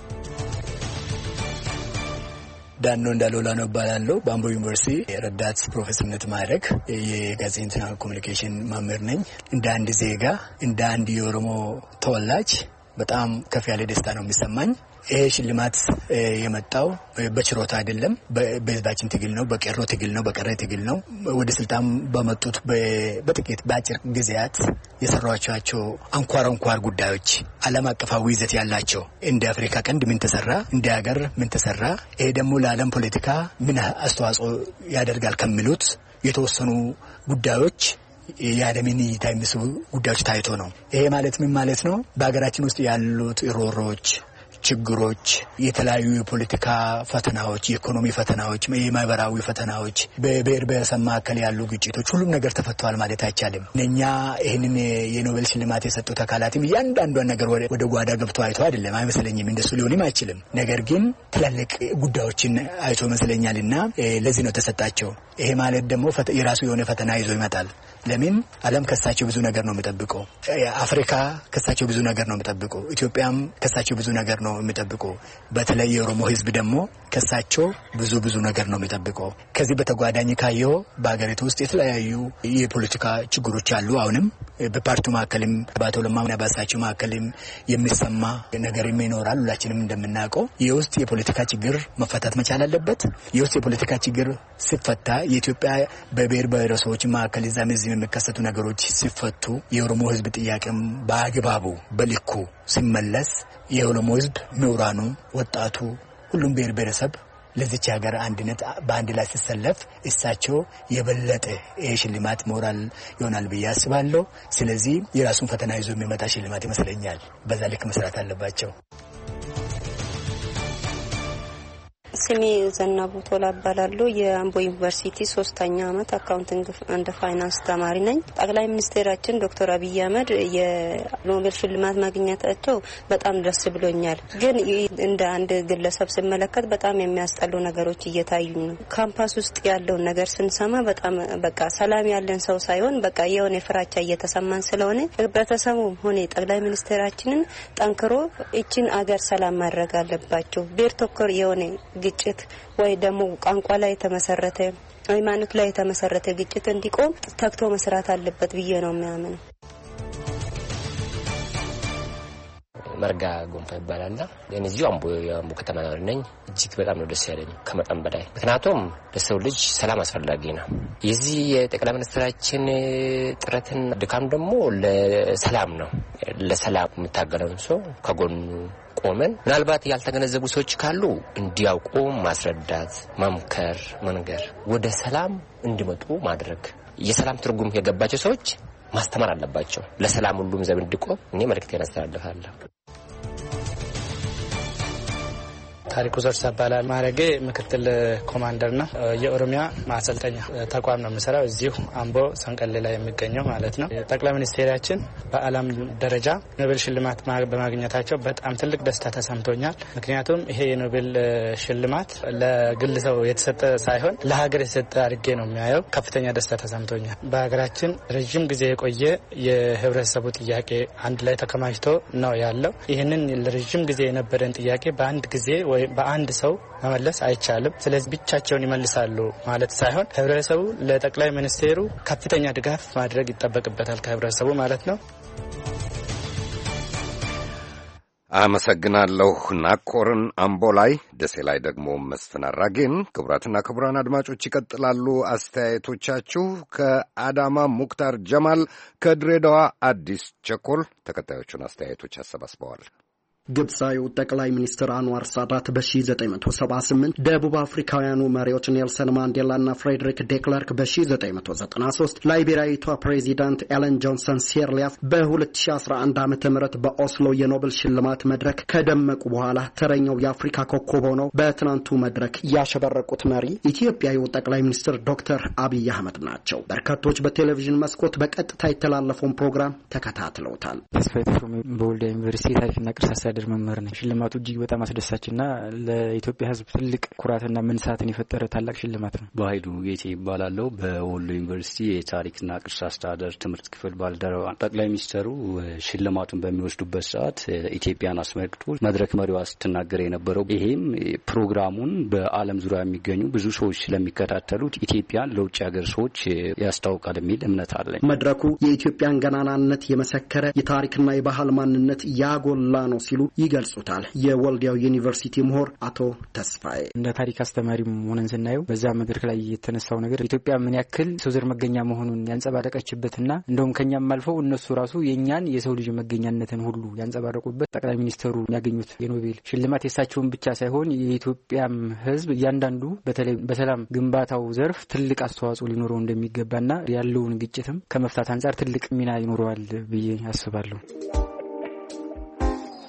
ዳኖ እንዳሎላ ነው እባላለሁ። በአምቦ ዩኒቨርሲቲ ረዳት ፕሮፌሰርነት ማዕረግ የጋዜጠኝነትና ኮሙኒኬሽን መምህር ነኝ። እንደ አንድ ዜጋ፣ እንደ አንድ የኦሮሞ ተወላጅ በጣም ከፍ ያለ ደስታ ነው የሚሰማኝ። ይሄ ሽልማት የመጣው በችሮታ አይደለም፣ በህዝባችን ትግል ነው፣ በቄሮ ትግል ነው፣ በቀረ ትግል ነው። ወደ ስልጣን በመጡት በጥቂት በአጭር ጊዜያት የሰሯቸው አንኳር አንኳር ጉዳዮች ዓለም አቀፋዊ ይዘት ያላቸው እንደ አፍሪካ ቀንድ ምን ተሰራ፣ እንደ ሀገር ምን ተሰራ፣ ይሄ ደግሞ ለዓለም ፖለቲካ ምን አስተዋጽኦ ያደርጋል ከሚሉት የተወሰኑ ጉዳዮች የዓለምን እይታ የሚስቡ ጉዳዮች ታይቶ ነው። ይሄ ማለት ምን ማለት ነው? በሀገራችን ውስጥ ያሉት ሮሮች፣ ችግሮች፣ የተለያዩ የፖለቲካ ፈተናዎች፣ የኢኮኖሚ ፈተናዎች፣ የማህበራዊ ፈተናዎች፣ በብሔር ብሔረሰብ መካከል ያሉ ግጭቶች፣ ሁሉም ነገር ተፈተዋል ማለት አይቻልም። እኛ ይህንን የኖቤል ሽልማት የሰጡት አካላትም እያንዳንዷን ነገር ወደ ጓዳ ገብቶ አይቶ አይደለም፣ አይመስለኝም። እንደሱ ሊሆንም አይችልም። ነገር ግን ትላልቅ ጉዳዮችን አይቶ ይመስለኛልና ለዚህ ነው ተሰጣቸው። ይሄ ማለት ደግሞ የራሱ የሆነ ፈተና ይዞ ይመጣል። ለምን ዓለም ከሳቸው ብዙ ነገር ነው የሚጠብቀው። አፍሪካ ከሳቸው ብዙ ነገር ነው የሚጠብቀው። ኢትዮጵያም ከሳቸው ብዙ ነገር ነው የሚጠብቀው። በተለይ የኦሮሞ ህዝብ ደግሞ ከሳቸው ብዙ ብዙ ነገር ነው የሚጠብቀው። ከዚህ በተጓዳኝ ካየው በአገሪቱ ውስጥ የተለያዩ የፖለቲካ ችግሮች አሉ። አሁንም በፓርቲው መካከልም በአቶ ለማና በሳቸው መካከልም የሚሰማ ነገርም ይኖራል። ሁላችንም እንደምናውቀው የውስጥ የፖለቲካ ችግር መፈታት መቻል አለበት። የውስጥ የፖለቲካ ችግር ሲፈታ የኢትዮጵያ በብሔር ብሔረሰቦች መካከል እዛም እዚህም የሚከሰቱ ነገሮች ሲፈቱ የኦሮሞ ህዝብ ጥያቄም በአግባቡ በልኩ ሲመለስ የኦሮሞ ህዝብ ምሁራኑ፣ ወጣቱ፣ ሁሉም ብሔር ብሔረሰብ ለዚች ሀገር አንድነት በአንድ ላይ ሲሰለፍ እሳቸው የበለጠ ሽልማት ሞራል ይሆናል ብዬ አስባለሁ። ስለዚህ የራሱን ፈተና ይዞ የሚመጣ ሽልማት ይመስለኛል። በዛ ልክ መስራት አለባቸው። ስሜ ዘናቡ ቶላ እባላለሁ። የአምቦ ዩኒቨርሲቲ ሶስተኛ አመት አካውንቲንግ እንደ ፋይናንስ ተማሪ ነኝ። ጠቅላይ ሚኒስትራችን ዶክተር አብይ አህመድ የኖቤል ሽልማት ማግኘታቸው በጣም ደስ ብሎኛል። ግን እንደ አንድ ግለሰብ ስመለከት በጣም የሚያስጠሉ ነገሮች እየታዩ ነው። ካምፓስ ውስጥ ያለውን ነገር ስንሰማ በጣም በቃ ሰላም ያለን ሰው ሳይሆን በቃ የሆነ ፍራቻ እየተሰማን ስለሆነ ህብረተሰቡም ሆነ ጠቅላይ ሚኒስትራችንን ጠንክሮ እቺን አገር ሰላም ማድረግ አለባቸው። ብሔር ተኮር የሆነ ግጭት ወይ ደግሞ ቋንቋ ላይ የተመሰረተ ሃይማኖት ላይ የተመሰረተ ግጭት እንዲቆም ተግቶ መስራት አለበት ብዬ ነው የሚያምነው። መርጋ ጎንፋ ይባላል። እነዚህ አምቦ የአምቦ ከተማ ነኝ። እጅግ በጣም ነው ደስ ያለኝ ከመጠን በላይ። ምክንያቱም ለሰው ልጅ ሰላም አስፈላጊ ነው። የዚህ የጠቅላይ ሚኒስትራችን ጥረትን ድካም ደግሞ ለሰላም ነው። ለሰላም የምታገለውን ሰው ከጎኑ ቆመን ምናልባት ያልተገነዘቡ ሰዎች ካሉ እንዲያውቁ ማስረዳት፣ መምከር፣ መንገር፣ ወደ ሰላም እንዲመጡ ማድረግ፣ የሰላም ትርጉም የገባቸው ሰዎች ማስተማር አለባቸው። ለሰላም ሁሉም ዘብ እንዲቆም እኔ መልእክቴን አስተላልፋለሁ። ታሪኩ ዘርሳ ባላል ማረጌ ምክትል ኮማንደር ነው። የኦሮሚያ ማሰልጠኛ ተቋም ነው የምሰራው እዚሁ አምቦ ሰንቀሌ ላይ የሚገኘው ማለት ነው። ጠቅላይ ሚኒስትራችን በዓለም ደረጃ ኖቤል ሽልማት በማግኘታቸው በጣም ትልቅ ደስታ ተሰምቶኛል። ምክንያቱም ይሄ የኖቤል ሽልማት ለግል ሰው የተሰጠ ሳይሆን ለሀገር የተሰጠ አድርጌ ነው የሚያየው። ከፍተኛ ደስታ ተሰምቶኛል። በሀገራችን ረጅም ጊዜ የቆየ የህብረተሰቡ ጥያቄ አንድ ላይ ተከማችቶ ነው ያለው። ይህንን ለረጅም ጊዜ የነበረን ጥያቄ በአንድ ጊዜ ወይ በአንድ ሰው መመለስ አይቻልም። ስለዚህ ብቻቸውን ይመልሳሉ ማለት ሳይሆን ህብረተሰቡ ለጠቅላይ ሚኒስትሩ ከፍተኛ ድጋፍ ማድረግ ይጠበቅበታል ከህብረተሰቡ ማለት ነው። አመሰግናለሁ ናኮርን አምቦ ላይ። ደሴ ላይ ደግሞ መስፍን አራጌን። ክቡራትና ክቡራን አድማጮች ይቀጥላሉ አስተያየቶቻችሁ። ከአዳማ ሙክታር ጀማል፣ ከድሬዳዋ አዲስ ቸኮል ተከታዮቹን አስተያየቶች አሰባስበዋል። ግብፃዊው ጠቅላይ ሚኒስትር አንዋር ሳዳት በ1978 ደቡብ አፍሪካውያኑ መሪዎች ኔልሰን ማንዴላና ፍሬድሪክ ዴክለርክ በ1993 ላይቤሪያዊቷ ፕሬዚዳንት ኤለን ጆንሰን ሴርሊያፍ በ2011 ዓመተ ምህረት በኦስሎ የኖቤል ሽልማት መድረክ ከደመቁ በኋላ ተረኛው የአፍሪካ ኮከብ ሆነው በትናንቱ መድረክ ያሸበረቁት መሪ ኢትዮጵያዊው ጠቅላይ ሚኒስትር ዶክተር አብይ አህመድ ናቸው። በርካቶች በቴሌቪዥን መስኮት በቀጥታ የተላለፈውን ፕሮግራም ተከታትለውታል። በወልዲያ ዩኒቨርሲቲ ታሪክና ቅርስ አስተዳደር መምህር ነኝ። ሽልማቱ እጅግ በጣም አስደሳችና ለኢትዮጵያ ሕዝብ ትልቅ ኩራትና መንሳትን የፈጠረ ታላቅ ሽልማት ነው። በኃይሉ ጌቴ ይባላል። በወሎ ዩኒቨርሲቲ የታሪክና ቅርስ አስተዳደር ትምህርት ክፍል ባልደረባ። ጠቅላይ ሚኒስትሩ ሽልማቱን በሚወስዱበት ሰዓት ኢትዮጵያን አስመልክቶ መድረክ መሪዋ ስትናገር የነበረው ይሄም ፕሮግራሙን በዓለም ዙሪያ የሚገኙ ብዙ ሰዎች ስለሚከታተሉት ኢትዮጵያን ለውጭ ሀገር ሰዎች ያስታውቃል የሚል እምነት አለኝ። መድረኩ የኢትዮጵያን ገናናነት የመሰከረ የታሪክና የባህል ማንነት ያጎላ ነው ሲሉ ይገልጹታል። የወልዲያው ዩኒቨርሲቲ ምሁር አቶ ተስፋዬ እንደ ታሪክ አስተማሪም ሆነን ስናየው በዛ መድረክ ላይ የተነሳው ነገር ኢትዮጵያ ምን ያክል ሰው ዘር መገኛ መሆኑን ያንጸባረቀችበትና እንደውም ከኛም አልፈው እነሱ ራሱ የኛን የሰው ልጅ መገኛነትን ሁሉ ያንጸባረቁበት ጠቅላይ ሚኒስትሩ ያገኙት የኖቤል ሽልማት የሳቸውን ብቻ ሳይሆን የኢትዮጵያም ሕዝብ እያንዳንዱ በተለይ በሰላም ግንባታው ዘርፍ ትልቅ አስተዋጽኦ ሊኖረው እንደሚገባና ያለውን ግጭትም ከመፍታት አንጻር ትልቅ ሚና ይኖረዋል ብዬ አስባለሁ።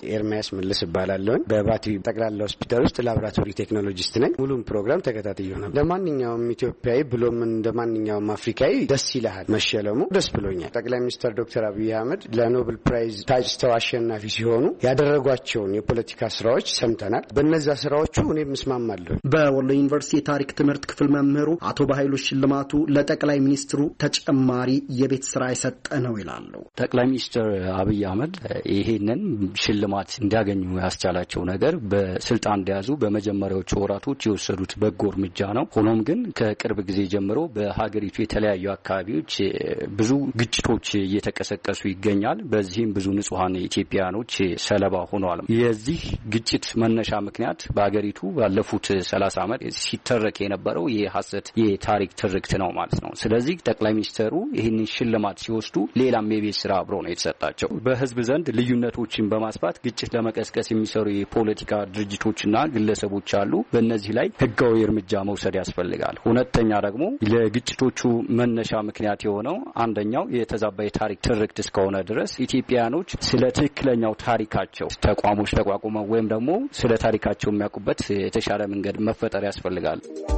ኤርሚያስ መልስ እባላለሁ። በባቲ ጠቅላላ ሆስፒታል ውስጥ ላቦራቶሪ ቴክኖሎጂስት ነኝ። ሙሉን ፕሮግራም ተከታትዬ ነው። ለማንኛውም ኢትዮጵያዊ ብሎም እንደማንኛውም አፍሪካዊ ደስ ይላል መሸለሙ ደስ ብሎኛል። ጠቅላይ ሚኒስትር ዶክተር አብይ አህመድ ለኖቤል ፕራይዝ ታጭተው አሸናፊ ሲሆኑ ያደረጓቸውን የፖለቲካ ስራዎች ሰምተናል። በእነዛ ስራዎቹ እኔም እስማማለሁ። በወሎ ዩኒቨርሲቲ ታሪክ ትምህርት ክፍል መምህሩ አቶ ባይሉ ሽልማቱ ለጠቅላይ ሚኒስትሩ ተጨማሪ የቤት ስራ የሰጠ ነው ይላሉ። ጠቅላይ ሚኒስትር አብይ አህመድ ይሄንን ሽልማት እንዲያገኙ ያስቻላቸው ነገር በስልጣን እንደያዙ በመጀመሪያዎቹ ወራቶች የወሰዱት በጎ እርምጃ ነው። ሆኖም ግን ከቅርብ ጊዜ ጀምሮ በሀገሪቱ የተለያዩ አካባቢዎች ብዙ ግጭቶች እየተቀሰቀሱ ይገኛል። በዚህም ብዙ ንጹሃን ኢትዮጵያኖች ሰለባ ሆነዋል። የዚህ ግጭት መነሻ ምክንያት በሀገሪቱ ባለፉት ሰላሳ ዓመት ሲተረክ የነበረው የሐሰት የታሪክ ትርክት ነው ማለት ነው። ስለዚህ ጠቅላይ ሚኒስትሩ ይህንን ሽልማት ሲወስዱ ሌላም የቤት ስራ አብሮ ነው የተሰጣቸው። በህዝብ ዘንድ ልዩነቶችን በማስፋት ግጭት ለመቀስቀስ የሚሰሩ የፖለቲካ ድርጅቶችና ግለሰቦች አሉ። በእነዚህ ላይ ህጋዊ እርምጃ መውሰድ ያስፈልጋል። ሁለተኛ ደግሞ ለግጭቶቹ መነሻ ምክንያት የሆነው አንደኛው የተዛባ የታሪክ ትርክት እስከሆነ ድረስ ኢትዮጵያኖች ስለ ትክክለኛው ታሪካቸው ተቋሞች ተቋቁመው ወይም ደግሞ ስለ ታሪካቸው የሚያውቁበት የተሻለ መንገድ መፈጠር ያስፈልጋል።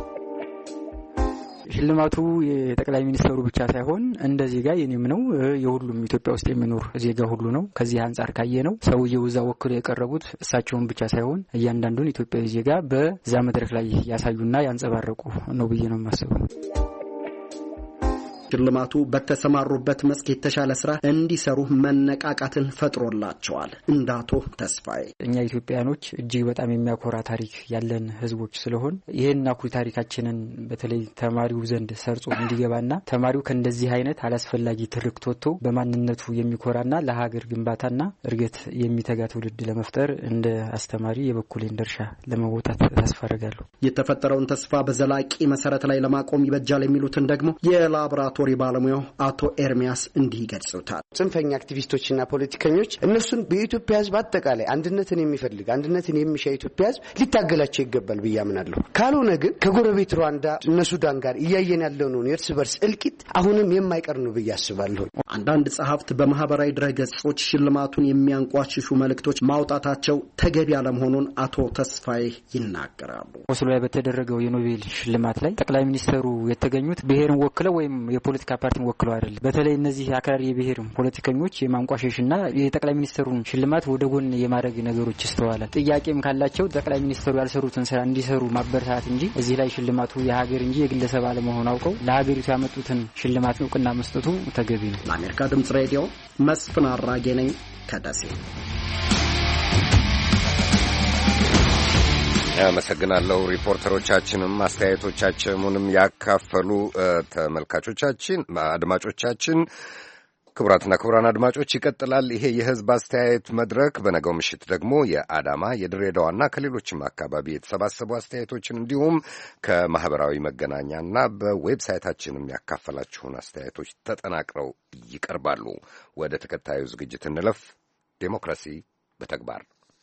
ሽልማቱ የጠቅላይ ሚኒስትሩ ብቻ ሳይሆን እንደዚህ ጋር የኔም ነው የሁሉም ኢትዮጵያ ውስጥ የሚኖር ዜጋ ሁሉ ነው። ከዚህ አንፃር ካየ ነው ሰውየው እዛ ወክለው የቀረቡት እሳቸውን ብቻ ሳይሆን እያንዳንዱን ኢትዮጵያዊ ዜጋ በዛ መድረክ ላይ ያሳዩና ያንጸባረቁ ነው ብዬ ነው የማስበው። ሽልማቱ በተሰማሩበት መስክ የተሻለ ስራ እንዲሰሩ መነቃቃትን ፈጥሮላቸዋል። እንዳቶ ተስፋዬ እኛ ኢትዮጵያኖች እጅግ በጣም የሚያኮራ ታሪክ ያለን ህዝቦች ስለሆን ይሄን አኩሪ ታሪካችንን በተለይ ተማሪው ዘንድ ሰርጾ እንዲገባና ተማሪው ከእንደዚህ አይነት አላስፈላጊ ትርክት ወጥቶ በማንነቱ የሚኮራና ለሀገር ግንባታና እድገት የሚተጋ ትውልድ ለመፍጠር እንደ አስተማሪ የበኩሌን ድርሻ ለመወጣት ተስፋ አደርጋለሁ። የተፈጠረውን ተስፋ በዘላቂ መሰረት ላይ ለማቆም ይበጃል የሚሉትን ደግሞ የላብራ ቶሪ ባለሙያው አቶ ኤርሚያስ እንዲህ ይገልጹታል። ጽንፈኛ አክቲቪስቶችና ፖለቲከኞች እነሱን በኢትዮጵያ ህዝብ አጠቃላይ አንድነትን የሚፈልግ አንድነትን የሚሻ ኢትዮጵያ ህዝብ ሊታገላቸው ይገባል ብዬ አምናለሁ። ካልሆነ ግን ከጎረቤት ሩዋንዳ እነ ሱዳን ጋር እያየን ያለውን የእርስ በርስ እልቂት አሁንም የማይቀር ነው ብዬ አስባለሁ። አንዳንድ ጸሐፍት በማህበራዊ ድረገጾች ሽልማቱን የሚያንቋሽሹ መልእክቶች ማውጣታቸው ተገቢ አለመሆኑን አቶ ተስፋዬ ይናገራሉ። ኦስሎ ላይ በተደረገው የኖቤል ሽልማት ላይ ጠቅላይ ሚኒስትሩ የተገኙት ብሔርን ወክለው ወይም የፖለቲካ ፓርቲን ወክለው አይደለም። በተለይ እነዚህ አክራሪ የብሔር ፖለቲከኞች የማንቋሸሽና የጠቅላይ ሚኒስትሩን ሽልማት ወደ ጎን የማድረግ ነገሮች ይስተዋላል። ጥያቄም ካላቸው ጠቅላይ ሚኒስትሩ ያልሰሩትን ስራ እንዲሰሩ ማበረታታት እንጂ እዚህ ላይ ሽልማቱ የሀገር እንጂ የግለሰብ አለመሆኑን አውቀው ለሀገሪቱ ያመጡትን ሽልማት እውቅና መስጠቱ ተገቢ ነው። ለአሜሪካ ድምጽ ሬዲዮ መስፍን አራጌ ነኝ ከደሴ። አመሰግናለሁ። ሪፖርተሮቻችንም አስተያየቶቻቸውንም ያካፈሉ ተመልካቾቻችን፣ አድማጮቻችን፣ ክቡራትና ክቡራን አድማጮች ይቀጥላል። ይሄ የህዝብ አስተያየት መድረክ በነገው ምሽት ደግሞ የአዳማ የድሬዳዋና ከሌሎችም አካባቢ የተሰባሰቡ አስተያየቶችን እንዲሁም ከማህበራዊ መገናኛና በዌብሳይታችንም ያካፈላችሁን አስተያየቶች ተጠናቅረው ይቀርባሉ። ወደ ተከታዩ ዝግጅት እንለፍ። ዴሞክራሲ በተግባር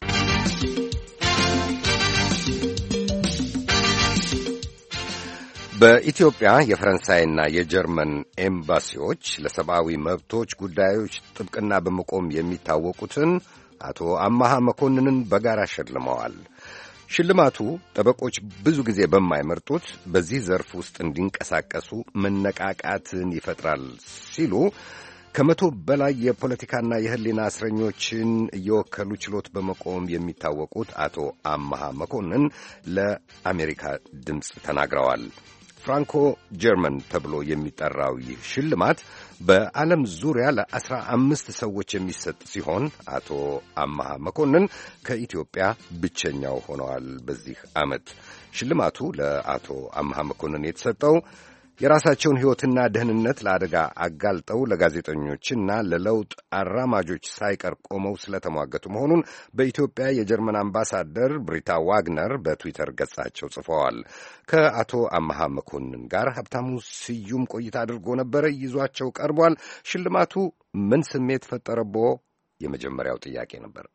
በኢትዮጵያ የፈረንሳይና የጀርመን ኤምባሲዎች ለሰብአዊ መብቶች ጉዳዮች ጥብቅና በመቆም የሚታወቁትን አቶ አማሃ መኮንንን በጋራ ሸልመዋል። ሽልማቱ ጠበቆች ብዙ ጊዜ በማይመርጡት በዚህ ዘርፍ ውስጥ እንዲንቀሳቀሱ መነቃቃትን ይፈጥራል ሲሉ ከመቶ በላይ የፖለቲካና የሕሊና እስረኞችን እየወከሉ ችሎት በመቆም የሚታወቁት አቶ አማሃ መኮንን ለአሜሪካ ድምፅ ተናግረዋል። ፍራንኮ ጀርመን ተብሎ የሚጠራው ይህ ሽልማት በዓለም ዙሪያ ለአስራ አምስት ሰዎች የሚሰጥ ሲሆን አቶ አማሃ መኮንን ከኢትዮጵያ ብቸኛው ሆነዋል። በዚህ ዓመት ሽልማቱ ለአቶ አማሃ መኮንን የተሰጠው የራሳቸውን ሕይወትና ደህንነት ለአደጋ አጋልጠው ለጋዜጠኞችና ለለውጥ አራማጆች ሳይቀር ቆመው ስለተሟገቱ መሆኑን በኢትዮጵያ የጀርመን አምባሳደር ብሪታ ዋግነር በትዊተር ገጻቸው ጽፈዋል። ከአቶ አማሃ መኮንን ጋር ሀብታሙ ስዩም ቆይታ አድርጎ ነበረ። ይዟቸው ቀርቧል። ሽልማቱ ምን ስሜት ፈጠረቦ? የመጀመሪያው ጥያቄ ነበር።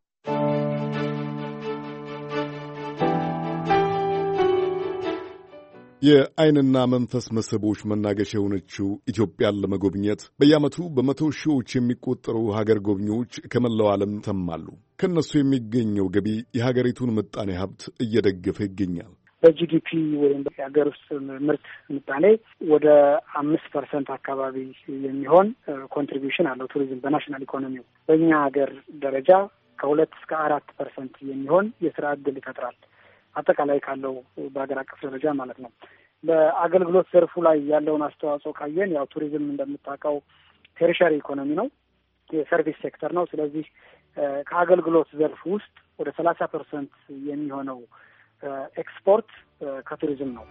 የዓይንና መንፈስ መስህቦች መናገሻ የሆነችው ኢትዮጵያን ለመጎብኘት በየዓመቱ በመቶ ሺዎች የሚቆጠሩ ሀገር ጎብኚዎች ከመላው ዓለም ተማሉ። ከነሱ የሚገኘው ገቢ የሀገሪቱን ምጣኔ ሀብት እየደገፈ ይገኛል። በጂዲፒ ወይም የሀገር ውስጥ ምርት ምጣኔ ወደ አምስት ፐርሰንት አካባቢ የሚሆን ኮንትሪቢዩሽን አለው ቱሪዝም በናሽናል ኢኮኖሚው። በእኛ ሀገር ደረጃ ከሁለት እስከ አራት ፐርሰንት የሚሆን የስራ እድል ይፈጥራል። አጠቃላይ ካለው በሀገር አቀፍ ደረጃ ማለት ነው። በአገልግሎት ዘርፉ ላይ ያለውን አስተዋጽኦ ካየን ያው ቱሪዝም እንደምታውቀው ቴሪሸሪ ኢኮኖሚ ነው፣ የሰርቪስ ሴክተር ነው። ስለዚህ ከአገልግሎት ዘርፍ ውስጥ ወደ ሰላሳ ፐርሰንት የሚሆነው ኤክስፖርት ከቱሪዝም ነው።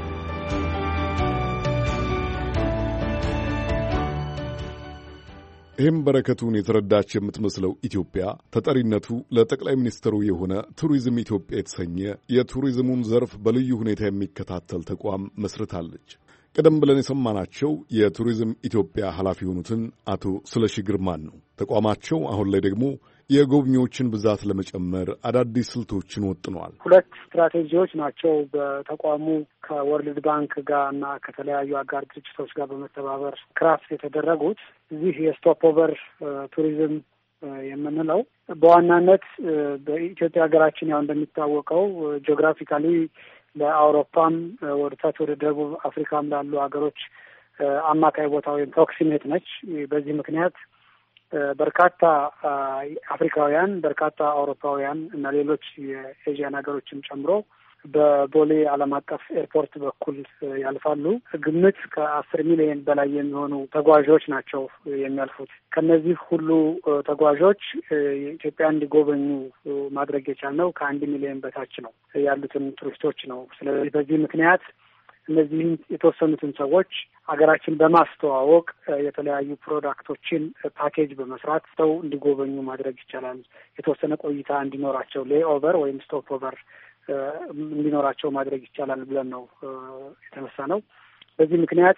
ይህም በረከቱን የተረዳች የምትመስለው ኢትዮጵያ ተጠሪነቱ ለጠቅላይ ሚኒስትሩ የሆነ ቱሪዝም ኢትዮጵያ የተሰኘ የቱሪዝሙን ዘርፍ በልዩ ሁኔታ የሚከታተል ተቋም መስርታለች። ቀደም ብለን የሰማናቸው የቱሪዝም ኢትዮጵያ ኃላፊ የሆኑትን አቶ ስለሺ ግርማን ነው። ተቋማቸው አሁን ላይ ደግሞ የጎብኚዎችን ብዛት ለመጨመር አዳዲስ ስልቶችን ወጥነዋል። ሁለት ስትራቴጂዎች ናቸው በተቋሙ ከወርልድ ባንክ ጋር እና ከተለያዩ አጋር ድርጅቶች ጋር በመተባበር ክራፍት የተደረጉት። እዚህ የስቶፕ ኦቨር ቱሪዝም የምንለው በዋናነት በኢትዮጵያ ሀገራችን ያው እንደሚታወቀው ጂኦግራፊካሊ ለአውሮፓም ወደ ታች ወደ ደቡብ አፍሪካም ላሉ ሀገሮች አማካይ ቦታ ወይም ፕሮክሲሜት ነች። በዚህ ምክንያት በርካታ አፍሪካውያን፣ በርካታ አውሮፓውያን እና ሌሎች የኤዥያን ሀገሮችም ጨምሮ በቦሌ ዓለም አቀፍ ኤርፖርት በኩል ያልፋሉ። ግምት ከአስር ሚሊዮን በላይ የሚሆኑ ተጓዦች ናቸው የሚያልፉት። ከነዚህ ሁሉ ተጓዦች የኢትዮጵያ እንዲጎበኙ ማድረግ የቻልነው ከአንድ ሚሊዮን በታች ነው ያሉትን ቱሪስቶች ነው። ስለዚህ በዚህ ምክንያት እነዚህም የተወሰኑትን ሰዎች ሀገራችን በማስተዋወቅ የተለያዩ ፕሮዳክቶችን ፓኬጅ በመስራት ሰው እንዲጎበኙ ማድረግ ይቻላል። የተወሰነ ቆይታ እንዲኖራቸው ሌይ ኦቨር ወይም ስቶፕ ኦቨር እንዲኖራቸው ማድረግ ይቻላል ብለን ነው የተነሳ ነው። በዚህ ምክንያት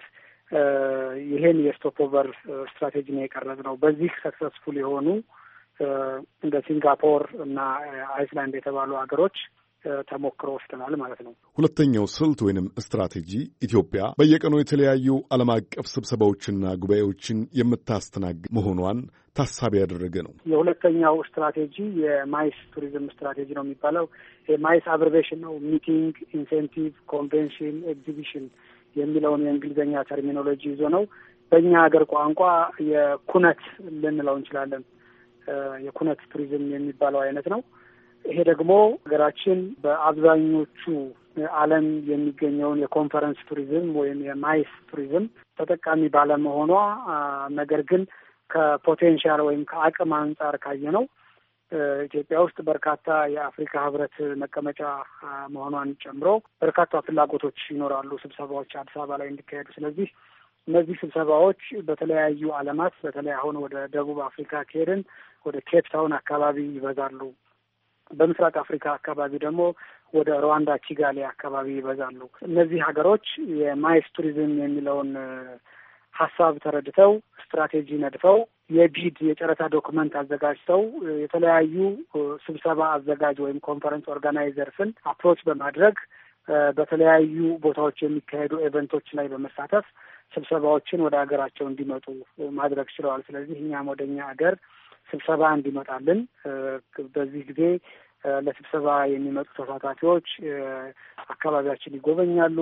ይሄን የስቶፕ ኦቨር ስትራቴጂ ነው የቀረጽነው። በዚህ ሰክሰስፉል የሆኑ እንደ ሲንጋፖር እና አይስላንድ የተባሉ ሀገሮች ተሞክሮ ወስደናል ማለት ነው። ሁለተኛው ስልት ወይንም ስትራቴጂ ኢትዮጵያ በየቀኑ የተለያዩ ዓለም አቀፍ ስብሰባዎችና ጉባኤዎችን የምታስተናግድ መሆኗን ታሳቢ ያደረገ ነው። የሁለተኛው ስትራቴጂ የማይስ ቱሪዝም ስትራቴጂ ነው የሚባለው። የማይስ አብሬቬሽን ነው። ሚቲንግ፣ ኢንሴንቲቭ፣ ኮንቬንሽን፣ ኤግዚቢሽን የሚለውን የእንግሊዝኛ ተርሚኖሎጂ ይዞ ነው። በእኛ ሀገር ቋንቋ የኩነት ልንለው እንችላለን። የኩነት ቱሪዝም የሚባለው አይነት ነው። ይሄ ደግሞ ሀገራችን በአብዛኞቹ ዓለም የሚገኘውን የኮንፈረንስ ቱሪዝም ወይም የማይስ ቱሪዝም ተጠቃሚ ባለመሆኗ ነገር ግን ከፖቴንሻል ወይም ከአቅም አንጻር ካየ ነው ኢትዮጵያ ውስጥ በርካታ የአፍሪካ ሕብረት መቀመጫ መሆኗን ጨምሮ በርካታ ፍላጎቶች ይኖራሉ፣ ስብሰባዎች አዲስ አበባ ላይ እንዲካሄዱ። ስለዚህ እነዚህ ስብሰባዎች በተለያዩ ዓለማት በተለይ አሁን ወደ ደቡብ አፍሪካ ከሄድን ወደ ኬፕ ታውን አካባቢ ይበዛሉ። በምስራቅ አፍሪካ አካባቢ ደግሞ ወደ ሩዋንዳ ኪጋሊ አካባቢ ይበዛሉ። እነዚህ ሀገሮች የማይስ ቱሪዝም የሚለውን ሀሳብ ተረድተው ስትራቴጂ ነድፈው የቢድ የጨረታ ዶክመንት አዘጋጅተው የተለያዩ ስብሰባ አዘጋጅ ወይም ኮንፈረንስ ኦርጋናይዘርስን አፕሮች በማድረግ በተለያዩ ቦታዎች የሚካሄዱ ኤቨንቶች ላይ በመሳተፍ ስብሰባዎችን ወደ ሀገራቸው እንዲመጡ ማድረግ ችለዋል። ስለዚህ እኛም ወደ እኛ ሀገር ስብሰባ እንዲመጣልን በዚህ ጊዜ ለስብሰባ የሚመጡ ተሳታፊዎች አካባቢያችን ይጎበኛሉ፣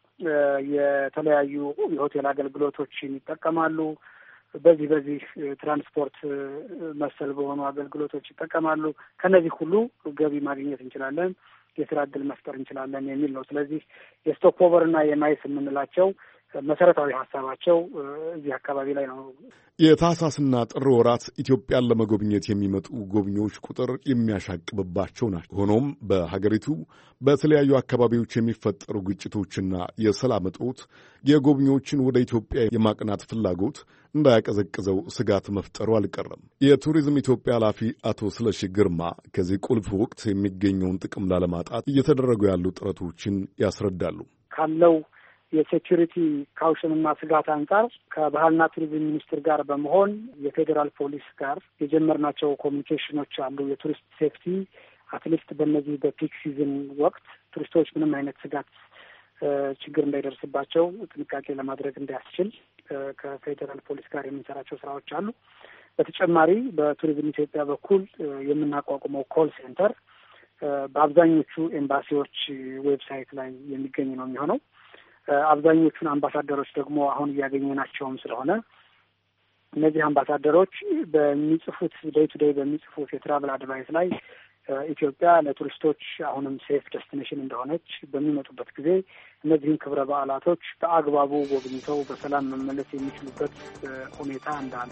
የተለያዩ የሆቴል አገልግሎቶችን ይጠቀማሉ፣ በዚህ በዚህ ትራንስፖርት መሰል በሆኑ አገልግሎቶች ይጠቀማሉ። ከነዚህ ሁሉ ገቢ ማግኘት እንችላለን፣ የስራ እድል መፍጠር እንችላለን የሚል ነው። ስለዚህ የስቶፕ ኦቨር እና የማይስ የምንላቸው መሰረታዊ ሀሳባቸው እዚህ አካባቢ ላይ ነው። የታህሳስና ጥር ወራት ኢትዮጵያን ለመጎብኘት የሚመጡ ጎብኚዎች ቁጥር የሚያሻቅብባቸው ናቸው። ሆኖም በሀገሪቱ በተለያዩ አካባቢዎች የሚፈጠሩ ግጭቶችና የሰላም እጦት የጎብኚዎችን ወደ ኢትዮጵያ የማቅናት ፍላጎት እንዳያቀዘቅዘው ስጋት መፍጠሩ አልቀረም። የቱሪዝም ኢትዮጵያ ኃላፊ አቶ ስለሺ ግርማ ከዚህ ቁልፍ ወቅት የሚገኘውን ጥቅም ላለማጣት እየተደረጉ ያሉ ጥረቶችን ያስረዳሉ። ካለው የሴኪሪቲ ካውሽንና ስጋት አንጻር ከባህልና ቱሪዝም ሚኒስቴር ጋር በመሆን የፌዴራል ፖሊስ ጋር የጀመርናቸው ኮሚኒኬሽኖች አሉ። የቱሪስት ሴፍቲ አትሊስት በእነዚህ በፒክ ሲዝን ወቅት ቱሪስቶች ምንም አይነት ስጋት ችግር እንዳይደርስባቸው ጥንቃቄ ለማድረግ እንዲያስችል ከፌዴራል ፖሊስ ጋር የምንሰራቸው ስራዎች አሉ። በተጨማሪ በቱሪዝም ኢትዮጵያ በኩል የምናቋቁመው ኮል ሴንተር በአብዛኞቹ ኤምባሲዎች ዌብሳይት ላይ የሚገኝ ነው የሚሆነው። አብዛኞቹን አምባሳደሮች ደግሞ አሁን እያገኘናቸውም ስለሆነ እነዚህ አምባሳደሮች በሚጽፉት ዴይ ቱ ዴይ በሚጽፉት የትራቭል አድቫይስ ላይ ኢትዮጵያ ለቱሪስቶች አሁንም ሴፍ ዴስቲኔሽን እንደሆነች በሚመጡበት ጊዜ እነዚህን ክብረ በዓላቶች በአግባቡ ጎብኝተው በሰላም መመለስ የሚችሉበት ሁኔታ እንዳለ።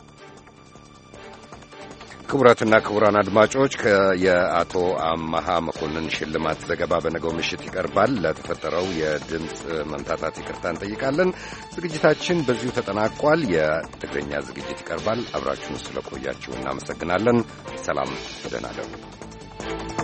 ክቡራትና ክቡራን አድማጮች የአቶ አማሃ መኮንን ሽልማት ዘገባ በነገው ምሽት ይቀርባል። ለተፈጠረው የድምፅ መምታታት ይቅርታ እንጠይቃለን። ዝግጅታችን በዚሁ ተጠናቋል። የትግርኛ ዝግጅት ይቀርባል። አብራችሁን ስለቆያችሁ እናመሰግናለን። ሰላም፣ ደህና እደሩ።